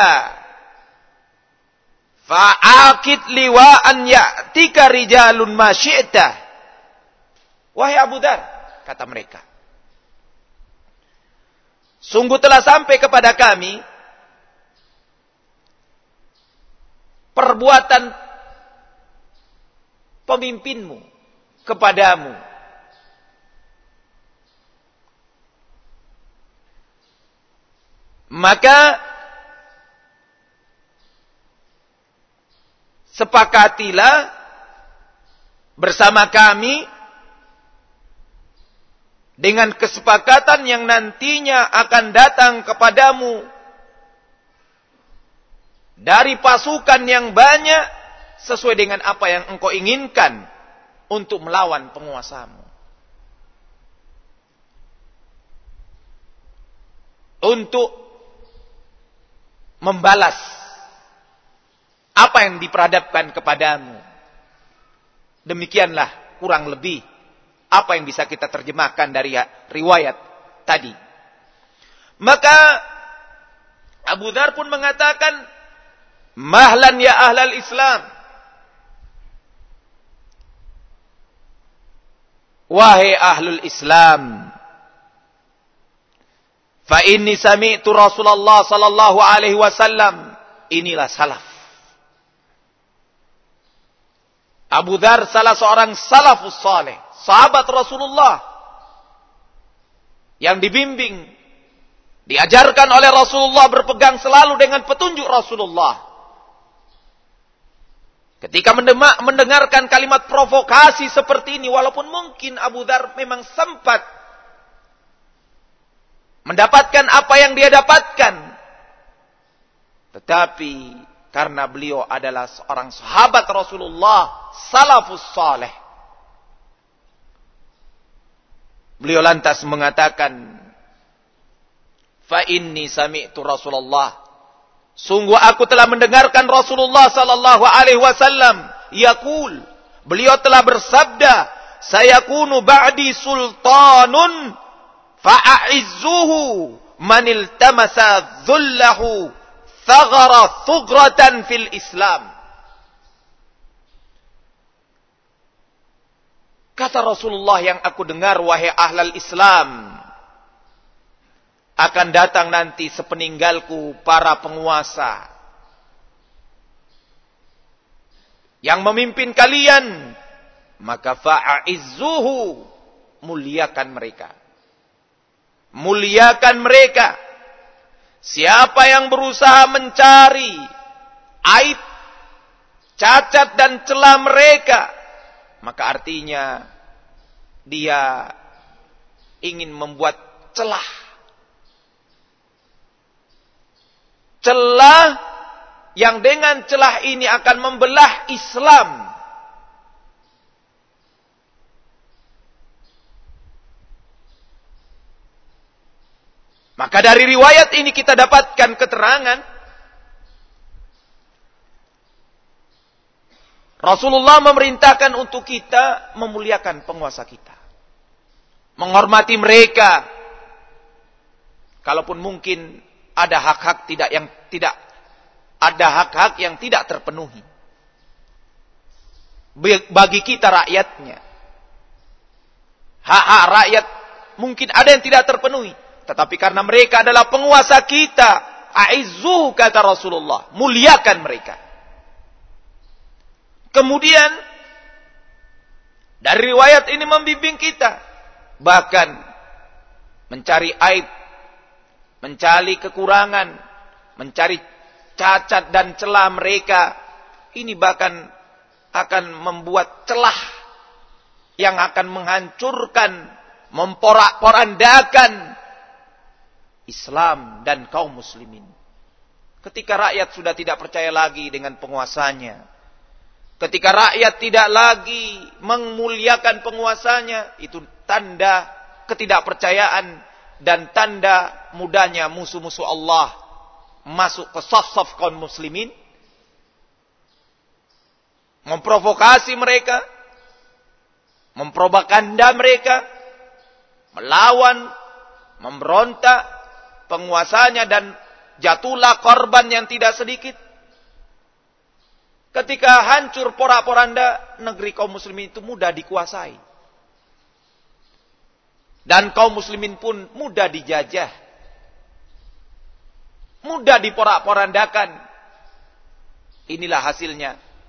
Fa'akid liwa'an ya'tika rijalun ma syi'ta. Wahai Abu Dzar, kata mereka, sungguh telah sampai kepada kami perbuatan pemimpinmu kepadamu. Maka sepakatilah bersama kami dengan kesepakatan yang nantinya akan datang kepadamu dari pasukan yang banyak sesuai dengan apa yang engkau inginkan untuk melawan penguasamu. Untuk membalas apa yang diperhadapkan kepadamu. Demikianlah kurang lebih apa yang bisa kita terjemahkan dari riwayat tadi. Maka Abu Dzar pun mengatakan, mahlan ya ahlal Islam. Wahai ahlul Islam. Fa inni sami'tu Rasulullah sallallahu alaihi wasallam. Inilah salaf. Abu Dzar salah seorang salafus saleh, sahabat Rasulullah yang dibimbing, diajarkan oleh Rasulullah, berpegang selalu dengan petunjuk Rasulullah. Ketika mendengarkan kalimat provokasi seperti ini, walaupun mungkin Abu Dzar memang sempat mendapatkan apa yang dia dapatkan, tetapi karena beliau adalah seorang sahabat Rasulullah, salafus saleh, beliau lantas mengatakan, fa inni sami'tu Rasulullah, sungguh aku telah mendengarkan Rasulullah sallallahu alaihi wasallam yaqul, beliau telah bersabda, sayakunu ba'di sultanun fa'a'izzuhu manil tamasa dhullahu thagara thugratan fil Islam. Kata Rasulullah yang aku dengar, wahai ahlal Islam, akan datang nanti sepeninggalku para penguasa yang memimpin kalian, maka fa'a'izzuhu, muliakan mereka. Muliakan mereka. Siapa yang berusaha mencari aib, cacat dan celah mereka, maka artinya dia ingin membuat celah. Celah yang dengan celah ini akan membelah Islam. Maka dari riwayat ini kita dapatkan keterangan Rasulullah memerintahkan untuk kita memuliakan penguasa kita, menghormati mereka, kalaupun mungkin ada hak-hak tidak yang tidak ada hak-hak yang tidak terpenuhi. bagi kita rakyatnya. Hak-hak rakyat mungkin ada yang tidak terpenuhi, tetapi karena mereka adalah penguasa kita, a'izzu kata Rasulullah, muliakan mereka. Kemudian dari riwayat ini membimbing kita bahkan mencari aib, mencari kekurangan, mencari cacat dan celah mereka. Ini bahkan akan membuat celah yang akan menghancurkan, memporak-porandakan Islam dan kaum muslimin. Ketika rakyat sudah tidak percaya lagi dengan penguasanya, ketika rakyat tidak lagi memuliakan penguasanya, itu tanda ketidakpercayaan dan tanda mudahnya musuh-musuh Allah masuk ke saf-saf kaum muslimin, memprovokasi mereka, mempropaganda mereka, melawan, memberontak penguasanya, dan jatuhlah korban yang tidak sedikit. Ketika hancur porak-poranda, negeri kaum muslimin itu mudah dikuasai. Dan kaum muslimin pun mudah dijajah, mudah diporak-porandakan. Inilah hasilnya.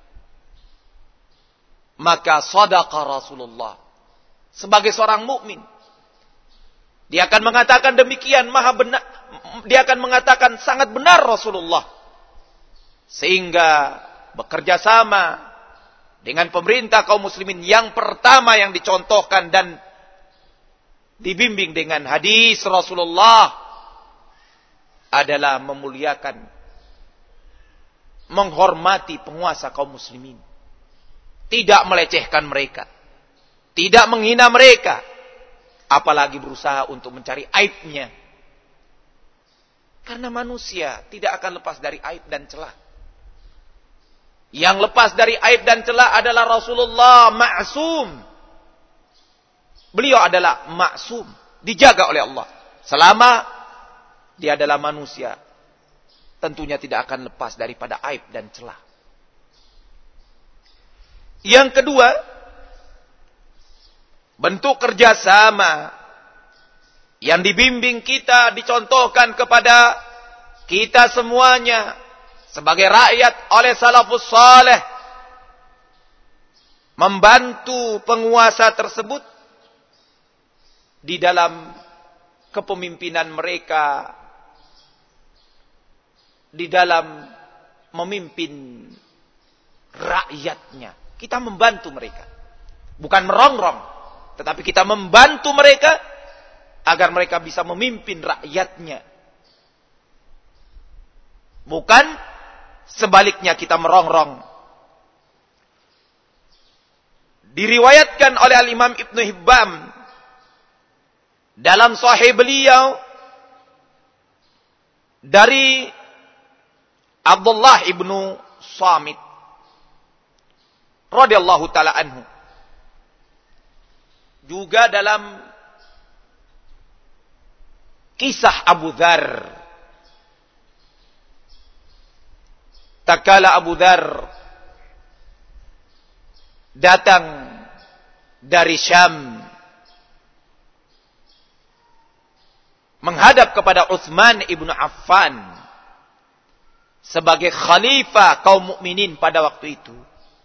Maka shadaqa Rasulullah sebagai seorang mukmin, dia akan mengatakan demikian, maha benar. Dia akan mengatakan sangat benar Rasulullah, sehingga bekerja sama dengan pemerintah kaum muslimin yang pertama yang dicontohkan dan dibimbing dengan hadis Rasulullah adalah memuliakan, menghormati penguasa kaum muslimin. Tidak melecehkan mereka, tidak menghina mereka, apalagi berusaha untuk mencari aibnya. Karena manusia tidak akan lepas dari aib dan celah. Yang lepas dari aib dan celah adalah Rasulullah, ma'sum. Beliau adalah ma'sum, dijaga oleh Allah. Selama dia adalah manusia, tentunya tidak akan lepas daripada aib dan celah. Yang kedua, bentuk kerjasama yang dibimbing kita, dicontohkan kepada kita semuanya sebagai rakyat oleh salafus saleh, membantu penguasa tersebut di dalam kepemimpinan mereka, di dalam memimpin rakyatnya. Kita membantu mereka, bukan merongrong, tetapi kita membantu mereka agar mereka bisa memimpin rakyatnya. Bukan sebaliknya kita merongrong. Diriwayatkan oleh Al-Imam Ibnu Hibban dalam Sahih beliau dari Abdullah ibnu Samit radhiyallahu taala anhu, juga dalam kisah Abu Dzar. Tatkala Abu Dzar datang dari Syam menghadap kepada Utsman ibnu Affan sebagai khalifah kaum mukminin pada waktu itu,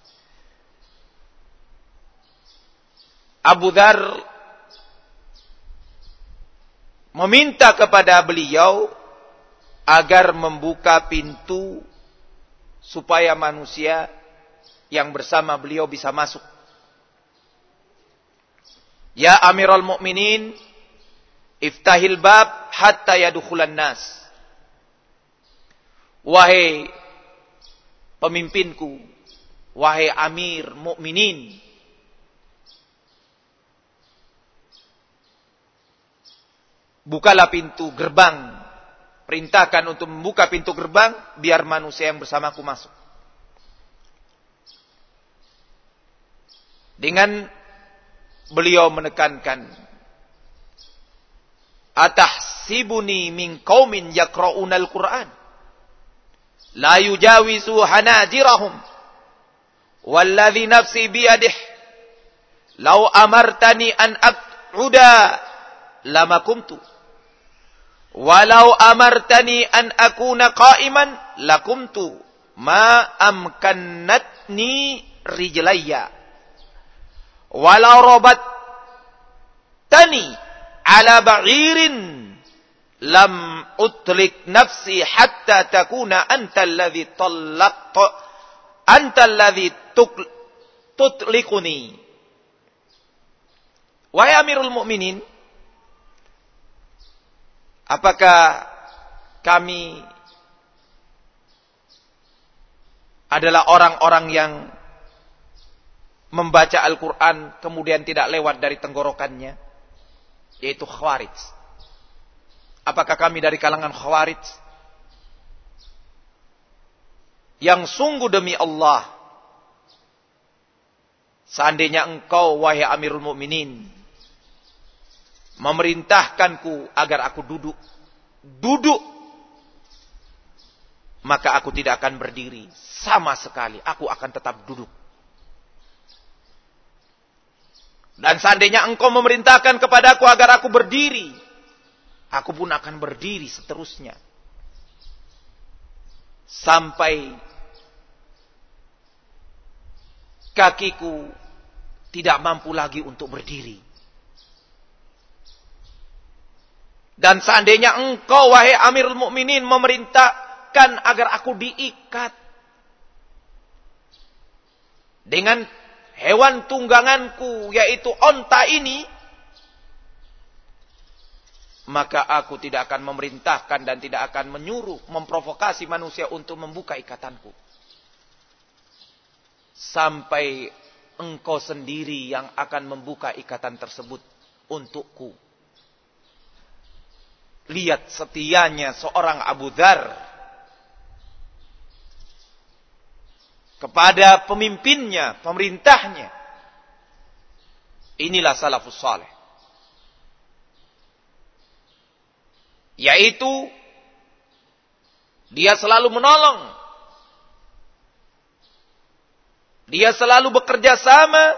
Abu Dzar meminta kepada beliau agar membuka pintu supaya manusia yang bersama beliau bisa masuk. Ya Amirul Mukminin, iftahil bab hatta yadkhulan nas. Wahai pemimpinku, wahai Amir Mukminin, bukalah pintu gerbang. Perintahkan untuk membuka pintu gerbang biar manusia yang bersamaku masuk. Dengan beliau menekankan, atahsibuni min qaumin yaqra'unal Qur'an la yujawizu hanajirahum Walladzi nafsi biyadih, lau amartani an aq'uda lama kumtu. Walau amartani an akuna qa'iman lakumtu ma amkannatni rijlayya. Walau robat tani ala ba'irin lam utlik nafsi hatta takuna anta alladhi tallaq anta alladhi tutliquni. Wahai Amirul Mukminin, apakah kami adalah orang-orang yang membaca Al-Quran kemudian tidak lewat dari tenggorokannya, yaitu Khawarij? Apakah kami dari kalangan Khawarij? Yang sungguh demi Allah, seandainya engkau, wahai Amirul Mukminin, memerintahkanku agar aku duduk, duduk, maka aku tidak akan berdiri sama sekali. Aku akan tetap duduk. Dan seandainya engkau memerintahkan kepadaku agar aku berdiri, aku pun akan berdiri seterusnya. Sampai kakiku tidak mampu lagi untuk berdiri. Dan seandainya engkau, wahai Amirul Mukminin, memerintahkan agar aku diikat dengan hewan tungganganku, yaitu onta ini, maka aku tidak akan memerintahkan dan tidak akan menyuruh, memprovokasi manusia untuk membuka ikatanku. Sampai engkau sendiri yang akan membuka ikatan tersebut untukku. Lihat setianya seorang Abu Dzar kepada pemimpinnya, pemerintahnya. Inilah salafus saleh. Yaitu dia selalu menolong. Dia selalu bekerja sama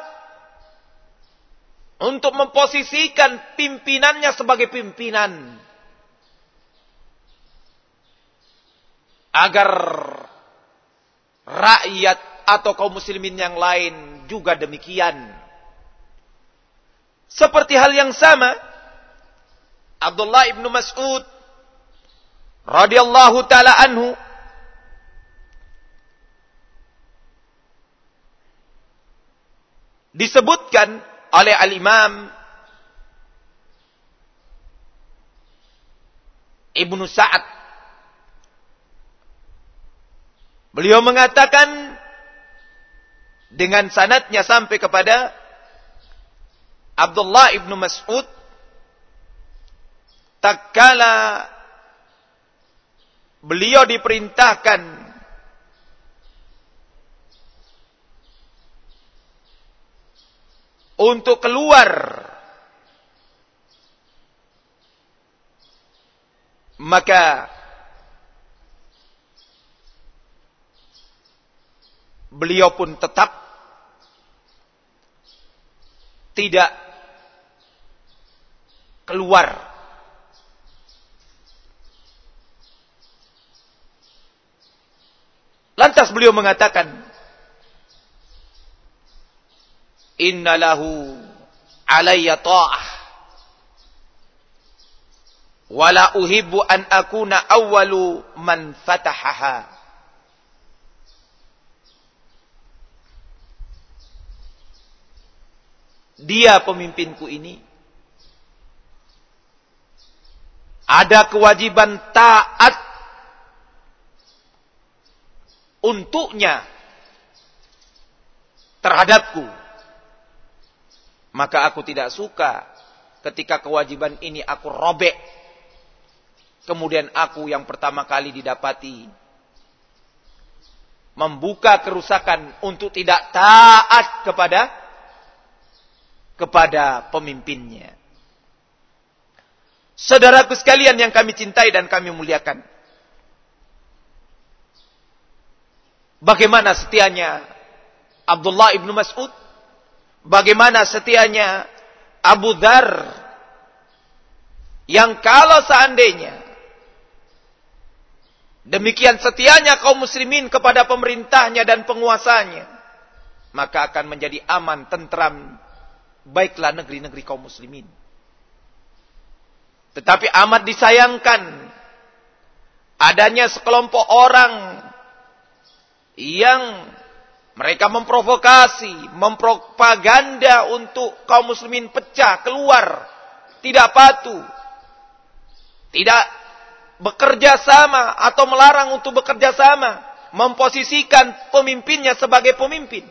untuk memposisikan pimpinannya sebagai pimpinan. Agar rakyat atau kaum muslimin yang lain juga demikian. Seperti hal yang sama, Abdullah ibnu Mas'ud radhiyallahu ta'ala anhu disebutkan oleh Al-Imam Ibnu Sa'ad. Beliau mengatakan dengan sanadnya sampai kepada Abdullah ibnu Mas'ud, tatkala beliau diperintahkan untuk keluar, maka beliau pun tetap tidak keluar. Lantas beliau mengatakan, inna lahu alayya ta'ah wala uhibbu an akuna awwalu man fatahaha. Dia pemimpinku ini ada kewajiban taat untuknya terhadapku. Maka aku tidak suka ketika kewajiban ini aku robek. Kemudian aku yang pertama kali didapati membuka kerusakan untuk tidak taat kepada kepada pemimpinnya. Saudaraku sekalian yang kami cintai dan kami muliakan, bagaimana setianya Abdullah ibnu Mas'ud, bagaimana setianya Abu Dzar, yang kalau seandainya demikian setianya kaum muslimin kepada pemerintahnya dan penguasanya, maka akan menjadi aman, tentram, baiklah negeri-negeri kaum muslimin. Tetapi amat disayangkan adanya sekelompok orang yang mereka memprovokasi, mempropaganda untuk kaum muslimin pecah, keluar, tidak patuh, tidak bekerja sama atau melarang untuk bekerja sama, memposisikan pemimpinnya sebagai pemimpin.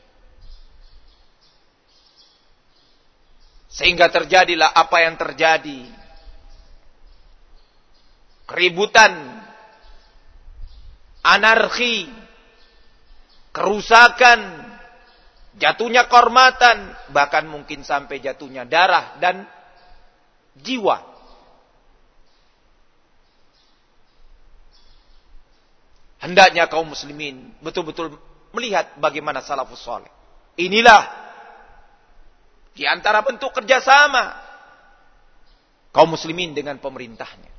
Sehingga terjadilah apa yang terjadi. Keributan, anarki, kerusakan, jatuhnya kehormatan, bahkan mungkin sampai jatuhnya darah dan jiwa. Hendaknya kaum muslimin betul-betul melihat bagaimana salafus saleh. Inilah di antara bentuk kerjasama kaum muslimin dengan pemerintahnya.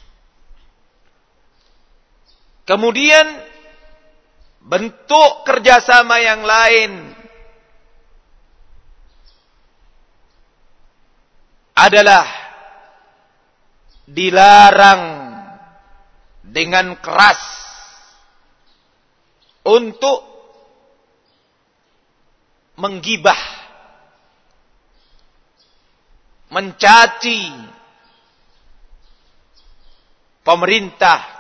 Kemudian bentuk kerjasama yang lain adalah dilarang dengan keras untuk menggibah, mencaci pemerintah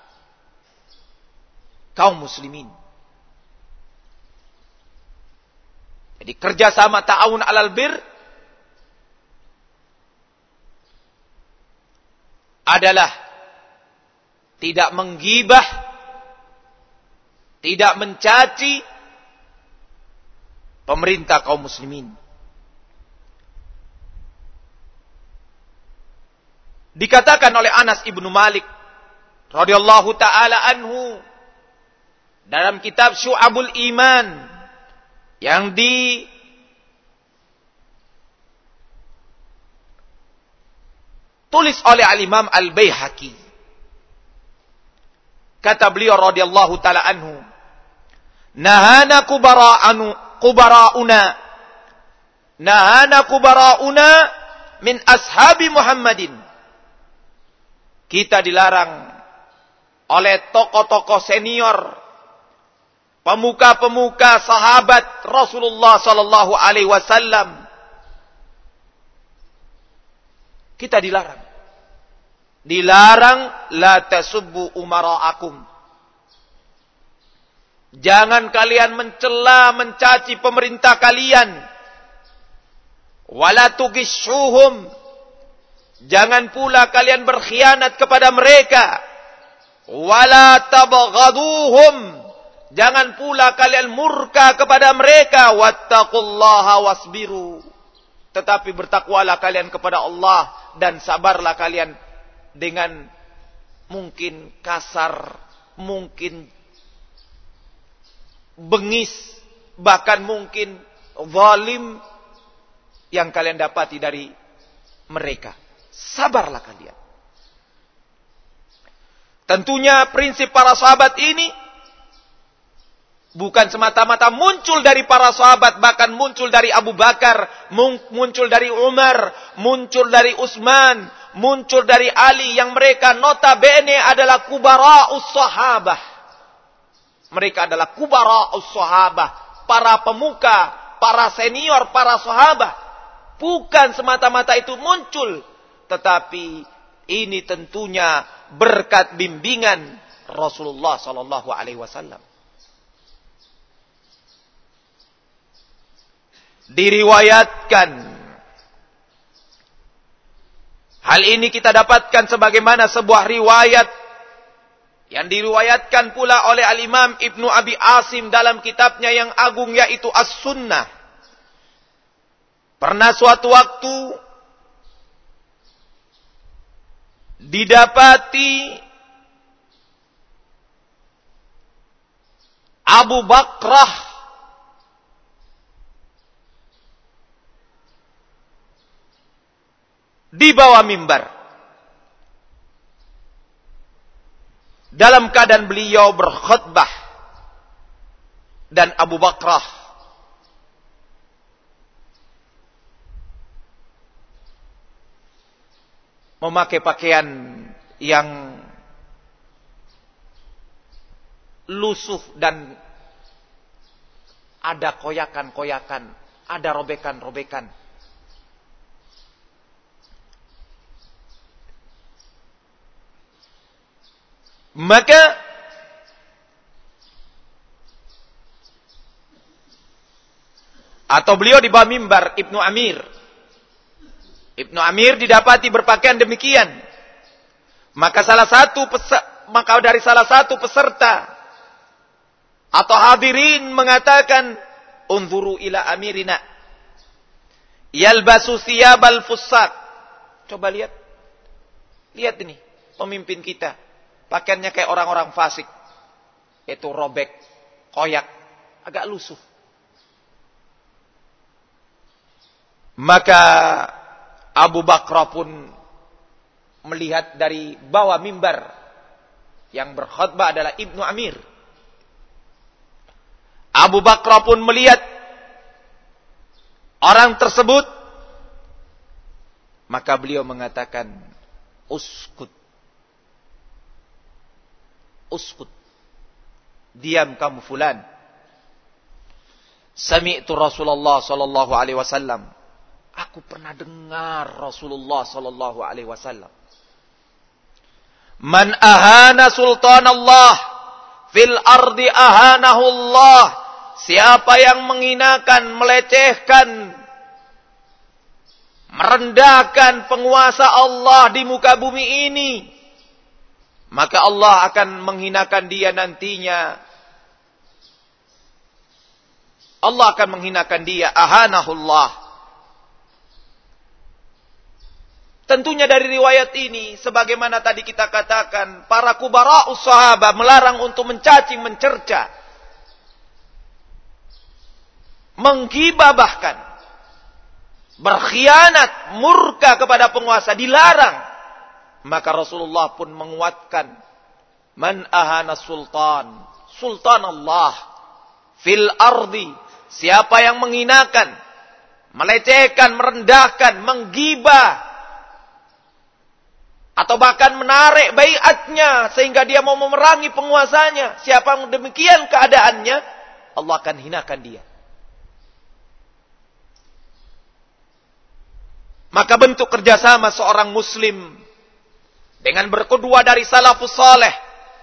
kaum muslimin. Jadi kerjasama ta'awun alal bir adalah tidak menggibah, tidak mencaci pemerintah kaum muslimin. Dikatakan oleh Anas ibnu Malik radhiyallahu taala anhu dalam kitab Syu'abul Iman yang ditulis oleh Al-Imam Al-Baihaqi. Kata beliau radhiyallahu taala anhu, "Nahana kubara'anu kubara'una nahana kubara'una min ashabi Muhammadin." Kita dilarang oleh tokoh-tokoh senior, pemuka-pemuka sahabat Rasulullah sallallahu alaihi wasallam. Kita dilarang. Dilarang la tasubbu umara'akum. Jangan kalian mencela, mencaci pemerintah kalian. Wala tugishuhum. Jangan pula kalian berkhianat kepada mereka. Wala tabghaduhum. Jangan pula kalian murka kepada mereka. Wattaqullaha wasbiru. Tetapi bertakwalah kalian kepada Allah dan sabarlah kalian dengan mungkin kasar, mungkin bengis, bahkan mungkin zalim yang kalian dapati dari mereka. Sabarlah kalian. Tentunya prinsip para sahabat ini bukan semata-mata muncul dari para sahabat, bahkan muncul dari Abu Bakar, muncul dari Umar, muncul dari Utsman, muncul dari Ali, yang mereka notabene adalah kubara'us sahabah. Mereka adalah kubara'us sahabah, para pemuka, para senior, para sahabat. Bukan semata-mata itu muncul, tetapi ini tentunya berkat bimbingan Rasulullah sallallahu alaihi wasallam. Diriwayatkan, hal ini kita dapatkan sebagaimana sebuah riwayat yang diriwayatkan pula oleh Al-Imam Ibnu Abi Asim dalam kitabnya yang agung, yaitu As-Sunnah. Pernah suatu waktu didapati Abu Bakrah di bawah mimbar. Dalam keadaan beliau berkhutbah dan Abu Bakrah memakai pakaian yang lusuh dan ada koyakan-koyakan, ada robekan-robekan. Maka atau beliau di bawah mimbar Ibnu Amir. Ibnu Amir didapati berpakaian demikian. Maka salah satu maka dari salah satu peserta atau hadirin mengatakan, "Unzuru ila amirina yalbasu thiyabal fussak." Coba lihat. Lihat ini, pemimpin kita. Pakaiannya kayak orang-orang fasik. Itu robek, koyak, agak lusuh. Maka Abu Bakar pun melihat dari bawah mimbar. Yang berkhutbah adalah Ibnu Amir. Abu Bakar pun melihat orang tersebut. Maka beliau mengatakan, Uskut. Uskut. Diam kamu fulan. Sami'tu Rasulullah sallallahu alaihi wasallam. Aku pernah dengar Rasulullah sallallahu alaihi wasallam. Man ahana sultan Allah fil ardi ahanahu Allah. Siapa yang menghinakan, melecehkan, merendahkan penguasa Allah di muka bumi ini, maka Allah akan menghinakan dia nantinya. Allah akan menghinakan dia. Ahanahullah. Tentunya dari riwayat ini, sebagaimana tadi kita katakan, para kubara'us sahabat melarang untuk mencaci, mencerca, menggibah bahkan, berkhianat, murka kepada penguasa, dilarang. Maka Rasulullah pun menguatkan, man ahana sultan, sultan Allah, fil ardi, siapa yang menghinakan, melecehkan, merendahkan, menggibah, atau bahkan menarik baiatnya sehingga dia mau memerangi penguasanya, siapa yang demikian keadaannya, Allah akan hinakan dia. Maka bentuk kerjasama seorang muslim dengan berkedua dari salafus saleh,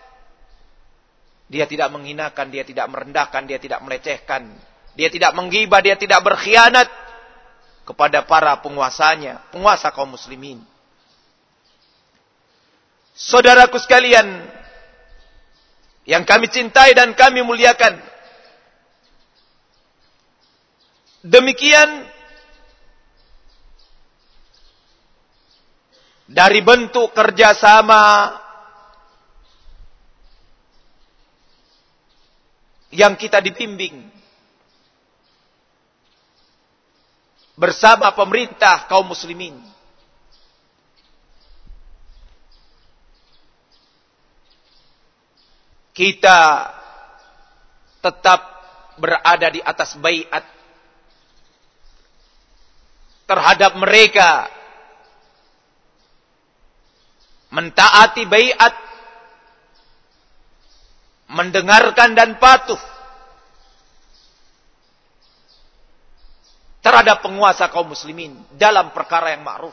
dia tidak menghinakan, dia tidak merendahkan, dia tidak melecehkan, dia tidak menggibah, dia tidak berkhianat kepada para penguasanya, penguasa kaum muslimin. Saudaraku sekalian yang kami cintai dan kami muliakan, demikian dari bentuk kerjasama yang kita dibimbing bersama pemerintah kaum muslimin. Kita tetap berada di atas baiat terhadap mereka, mentaati baiat, mendengarkan dan patuh terhadap penguasa kaum muslimin dalam perkara yang ma'ruf.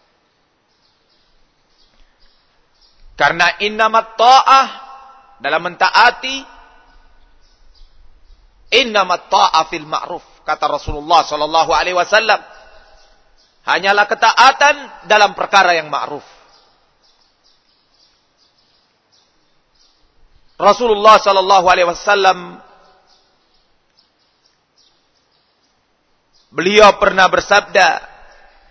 Karena innamat ta'ah, dalam mentaati, innamat ta'ah fil ma'ruf, kata Rasulullah sallallahu alaihi wasallam, hanyalah ketaatan dalam perkara yang ma'ruf. Rasulullah sallallahu alaihi wasallam beliau pernah bersabda,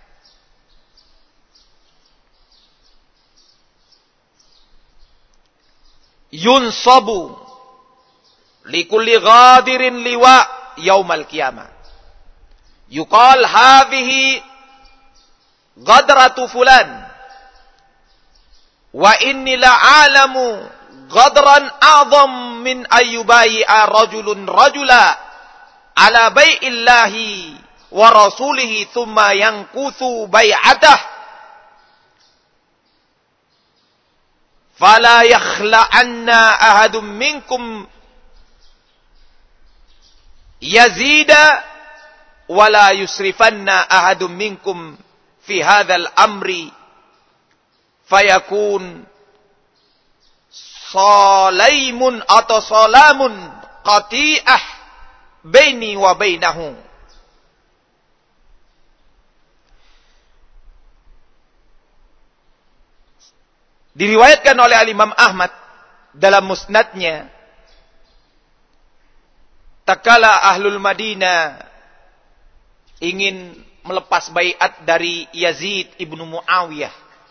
yunsabu likulli ghadirin liwa yaumal qiyamah. Yuqal hadhihi ghadratu fulan wa inni la'alamu ghadran a'zam min ayyubayi'a rajulun rajula ala bai'illahi wa rasulihi thumma yankuthu bai'atah fala yakhla'anna ahadun minkum yazida wala yusrifanna ahadun minkum fi hadzal amri fayakun salaimun atau salamun qati'ah baini wa bainahu. Diriwayatkan oleh Imam Ahmad dalam musnadnya, tatkala Ahlul Madinah ingin melepas baiat dari Yazid ibnu Muawiyah,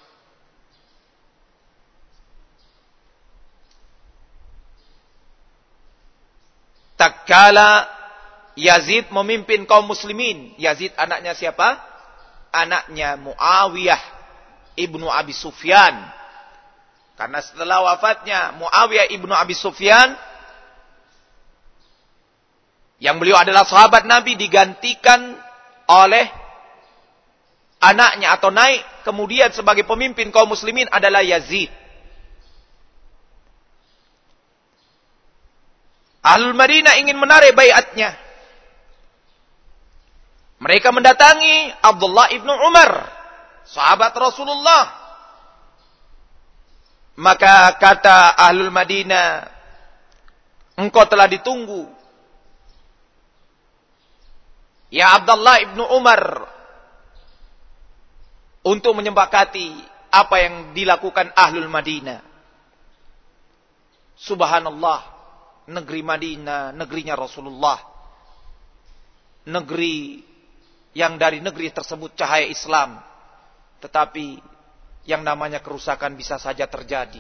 tatkala Yazid memimpin kaum muslimin. Yazid anaknya siapa? Anaknya Muawiyah ibnu Abi Sufyan. Karena setelah wafatnya Muawiyah ibnu Abi Sufyan, yang beliau adalah sahabat Nabi, digantikan oleh anaknya atau naik kemudian sebagai pemimpin kaum muslimin adalah Yazid. Ahlul Madinah ingin menarik baiatnya. Mereka mendatangi Abdullah ibnu Umar, sahabat Rasulullah. Maka kata Ahlul Madinah, engkau telah ditunggu, ya Abdullah ibnu Umar, untuk menyepakati apa yang dilakukan Ahlul Madinah. Subhanallah, negeri Madinah, negerinya Rasulullah, negeri yang dari negeri tersebut cahaya Islam, tetapi yang namanya kerusakan bisa saja terjadi.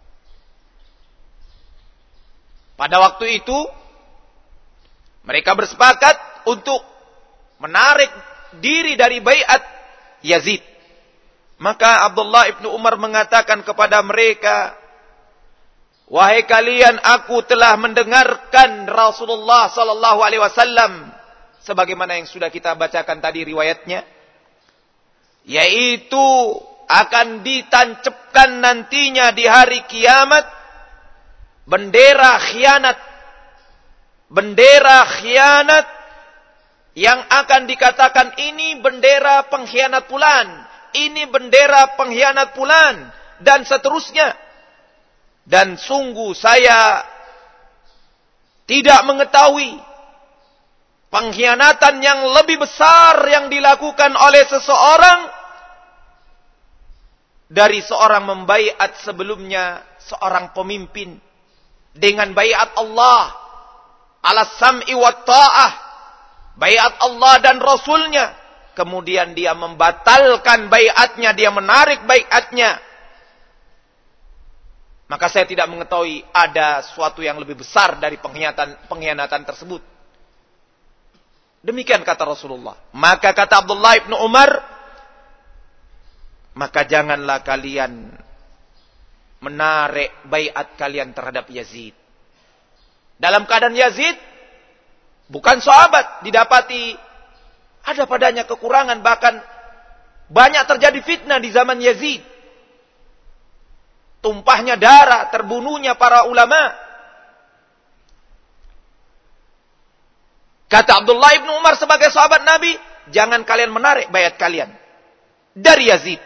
Pada waktu itu mereka bersepakat untuk menarik diri dari baiat Yazid. Maka Abdullah ibnu Umar mengatakan kepada mereka, wahai kalian, aku telah mendengarkan Rasulullah sallallahu alaihi wasallam sebagaimana yang sudah kita bacakan tadi riwayatnya, yaitu akan ditancapkan nantinya di hari kiamat bendera khianat. Bendera khianat yang akan dikatakan ini bendera pengkhianat fulan, ini bendera pengkhianat fulan, dan seterusnya. Dan sungguh saya tidak mengetahui pengkhianatan yang lebih besar yang dilakukan oleh seseorang dari seorang membaiat sebelumnya seorang pemimpin dengan baiat Allah ala sam'i wa ta'ah, baiat Allah dan Rasulnya, kemudian dia membatalkan baiatnya, dia menarik baiatnya, maka saya tidak mengetahui ada suatu yang lebih besar dari pengkhianatan pengkhianatan tersebut. Demikian kata Rasulullah. Maka kata Abdullah ibnu Umar, maka janganlah kalian menarik baiat kalian terhadap Yazid. Dalam keadaan Yazid bukan sahabat, didapati ada padanya kekurangan, bahkan banyak terjadi fitnah di zaman Yazid. Tumpahnya darah, terbunuhnya para ulama. Kata Abdullah ibnu Umar sebagai sahabat Nabi, jangan kalian menarik baiat kalian dari Yazid.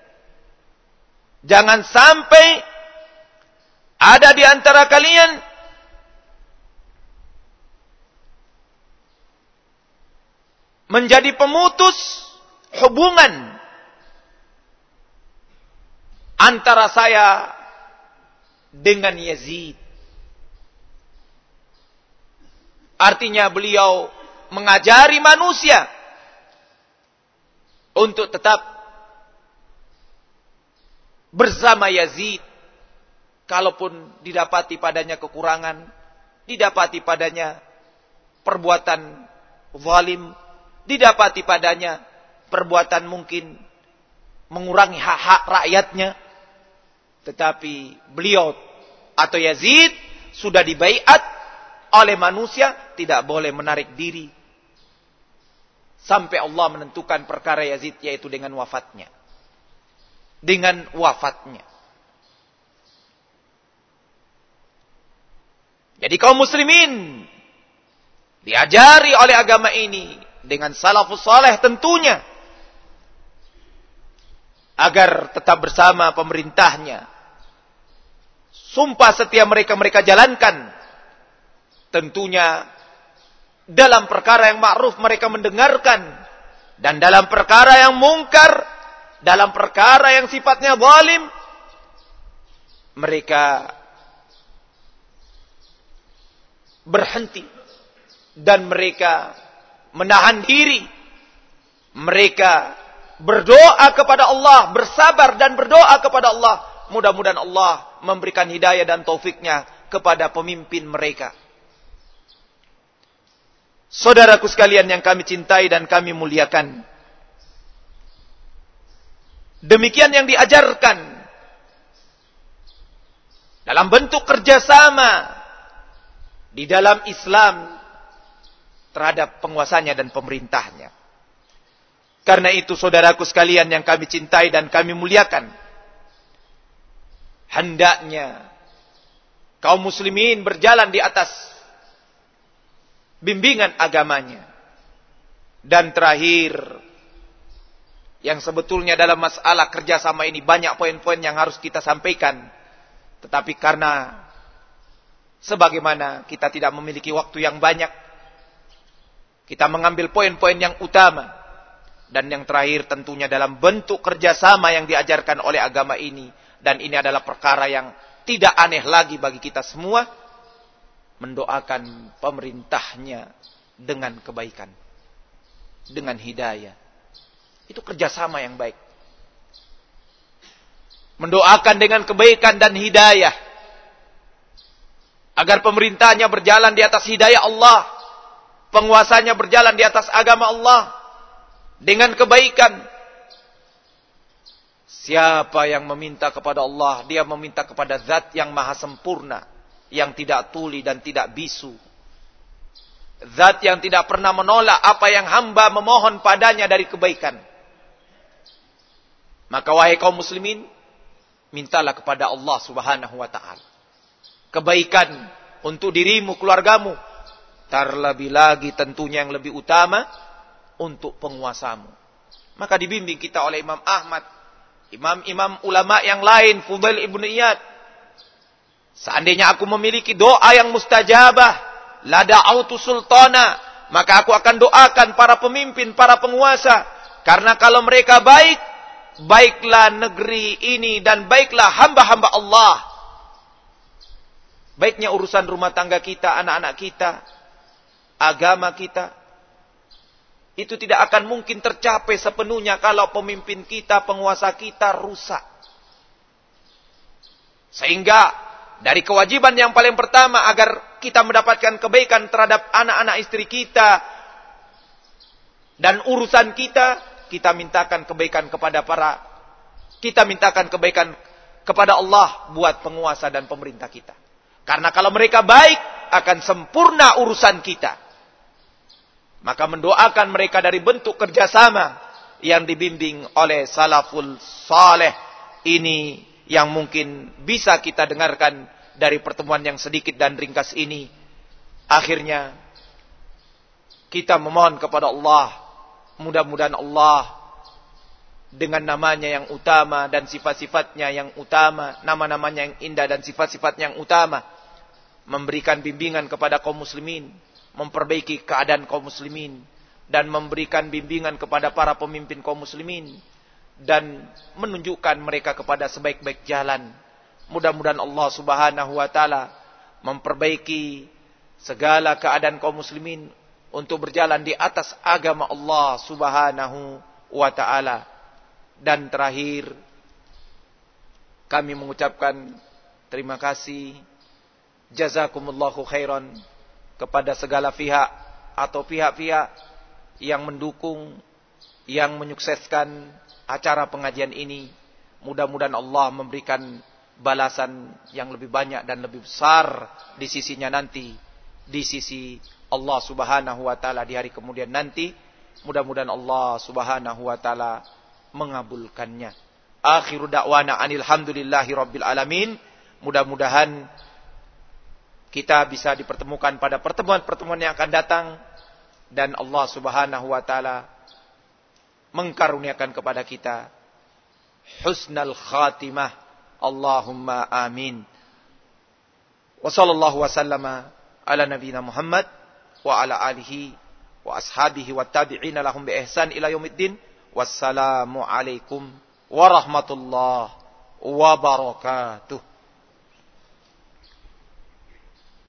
Jangan sampai ada di antara kalian menjadi pemutus hubungan antara saya dengan Yazid. Artinya beliau mengajari manusia untuk tetap bersama Yazid, kalaupun didapati padanya kekurangan, didapati padanya perbuatan zalim, didapati padanya perbuatan mungkin mengurangi hak-hak rakyatnya. Tetapi beliau atau Yazid sudah dibaiat oleh manusia, tidak boleh menarik diri sampai Allah menentukan perkara Yazid, yaitu dengan wafatnya. Dengan wafatnya. Jadi kaum muslimin diajari oleh agama ini dengan salafus saleh tentunya agar tetap bersama pemerintahnya. Sumpah setia mereka mereka jalankan. Tentunya dalam perkara yang ma'ruf mereka mendengarkan, dan dalam perkara yang mungkar, dalam perkara yang sifatnya zalim, mereka berhenti dan mereka menahan diri. Mereka berdoa kepada Allah, bersabar dan berdoa kepada Allah. Mudah-mudahan Allah memberikan hidayah dan taufiknya kepada pemimpin mereka. Saudaraku sekalian yang kami cintai dan kami muliakan, demikian yang diajarkan dalam bentuk kerjasama di dalam Islam terhadap penguasanya dan pemerintahnya. Karena itu saudaraku sekalian yang kami cintai dan kami muliakan, hendaknya kaum muslimin berjalan di atas bimbingan agamanya. Dan terakhir, yang sebetulnya dalam masalah kerjasama ini banyak poin-poin yang harus kita sampaikan. Tetapi karena sebagaimana kita tidak memiliki waktu yang banyak, kita mengambil poin-poin yang utama. Dan yang terakhir tentunya dalam bentuk kerjasama yang diajarkan oleh agama ini. Dan ini adalah perkara yang tidak aneh lagi bagi kita semua. Mendoakan pemerintahnya dengan kebaikan, dengan hidayah. Itu kerjasama yang baik. Mendoakan dengan kebaikan dan hidayah, agar pemerintahnya berjalan di atas hidayah Allah, penguasanya berjalan di atas agama Allah, dengan kebaikan. Siapa yang meminta kepada Allah, dia meminta kepada zat yang maha sempurna, yang tidak tuli dan tidak bisu. Zat yang tidak pernah menolak apa yang hamba memohon padanya dari kebaikan. Maka wahai kaum muslimin, mintalah kepada Allah subhanahu wa ta'ala kebaikan untuk dirimu, keluargamu. Terlebih lagi tentunya yang lebih utama untuk penguasamu. Maka dibimbing kita oleh Imam Ahmad, imam-imam ulama yang lain, Fudail ibn Iyad. Seandainya aku memiliki doa yang mustajabah, la da'autu sultana, maka aku akan doakan para pemimpin, para penguasa. Karena kalau mereka baik, baiklah negeri ini dan baiklah hamba-hamba Allah. Baiknya urusan rumah tangga kita, anak-anak kita, agama kita, itu tidak akan mungkin tercapai sepenuhnya kalau pemimpin kita, penguasa kita rusak. Sehingga dari kewajiban yang paling pertama agar kita mendapatkan kebaikan terhadap anak-anak istri kita dan urusan kita, kita mintakan kebaikan kepada para, kita mintakan kebaikan kepada Allah buat penguasa dan pemerintah kita. Karena kalau mereka baik, akan sempurna urusan kita. Maka mendoakan mereka dari bentuk kerjasama yang dibimbing oleh salaful saleh ini, yang mungkin bisa kita dengarkan dari pertemuan yang sedikit dan ringkas ini. Akhirnya kita memohon kepada Allah, mudah-mudahan Allah dengan namanya yang utama dan sifat-sifatnya yang utama, nama-namanya yang indah dan sifat-sifatnya yang utama, memberikan bimbingan kepada kaum muslimin, memperbaiki keadaan kaum muslimin, dan memberikan bimbingan kepada para pemimpin kaum muslimin, dan menunjukkan mereka kepada sebaik-baik jalan. Mudah-mudahan Allah subhanahu wa ta'ala memperbaiki segala keadaan kaum muslimin untuk berjalan di atas agama Allah subhanahu wa ta'ala. Dan terakhir, kami mengucapkan terima kasih, jazakumullahu khairan, kepada segala pihak atau pihak-pihak yang mendukung, yang menyukseskan acara pengajian ini. Mudah-mudahan Allah memberikan balasan yang lebih banyak dan lebih besar di sisinya nanti, di sisi Allah Subhanahu wa taala di hari kemudian nanti. Mudah-mudahan Allah Subhanahu wa taala mengabulkannya. Akhiru da'wana anil hamdulillahi rabbil alamin. Mudah-mudahan kita bisa dipertemukan pada pertemuan-pertemuan yang akan datang dan Allah Subhanahu wa taala mengkaruniakan kepada kita husnal khatimah. Allahumma amin. Wa sallallahu wa sallama ala nabiyyina Muhammad wa ala alihi wa ashabihi wa tabi'ina lahum bi ihsan ila yaumiddin. Wassalamu alaikum warahmatullahi wabarakatuh.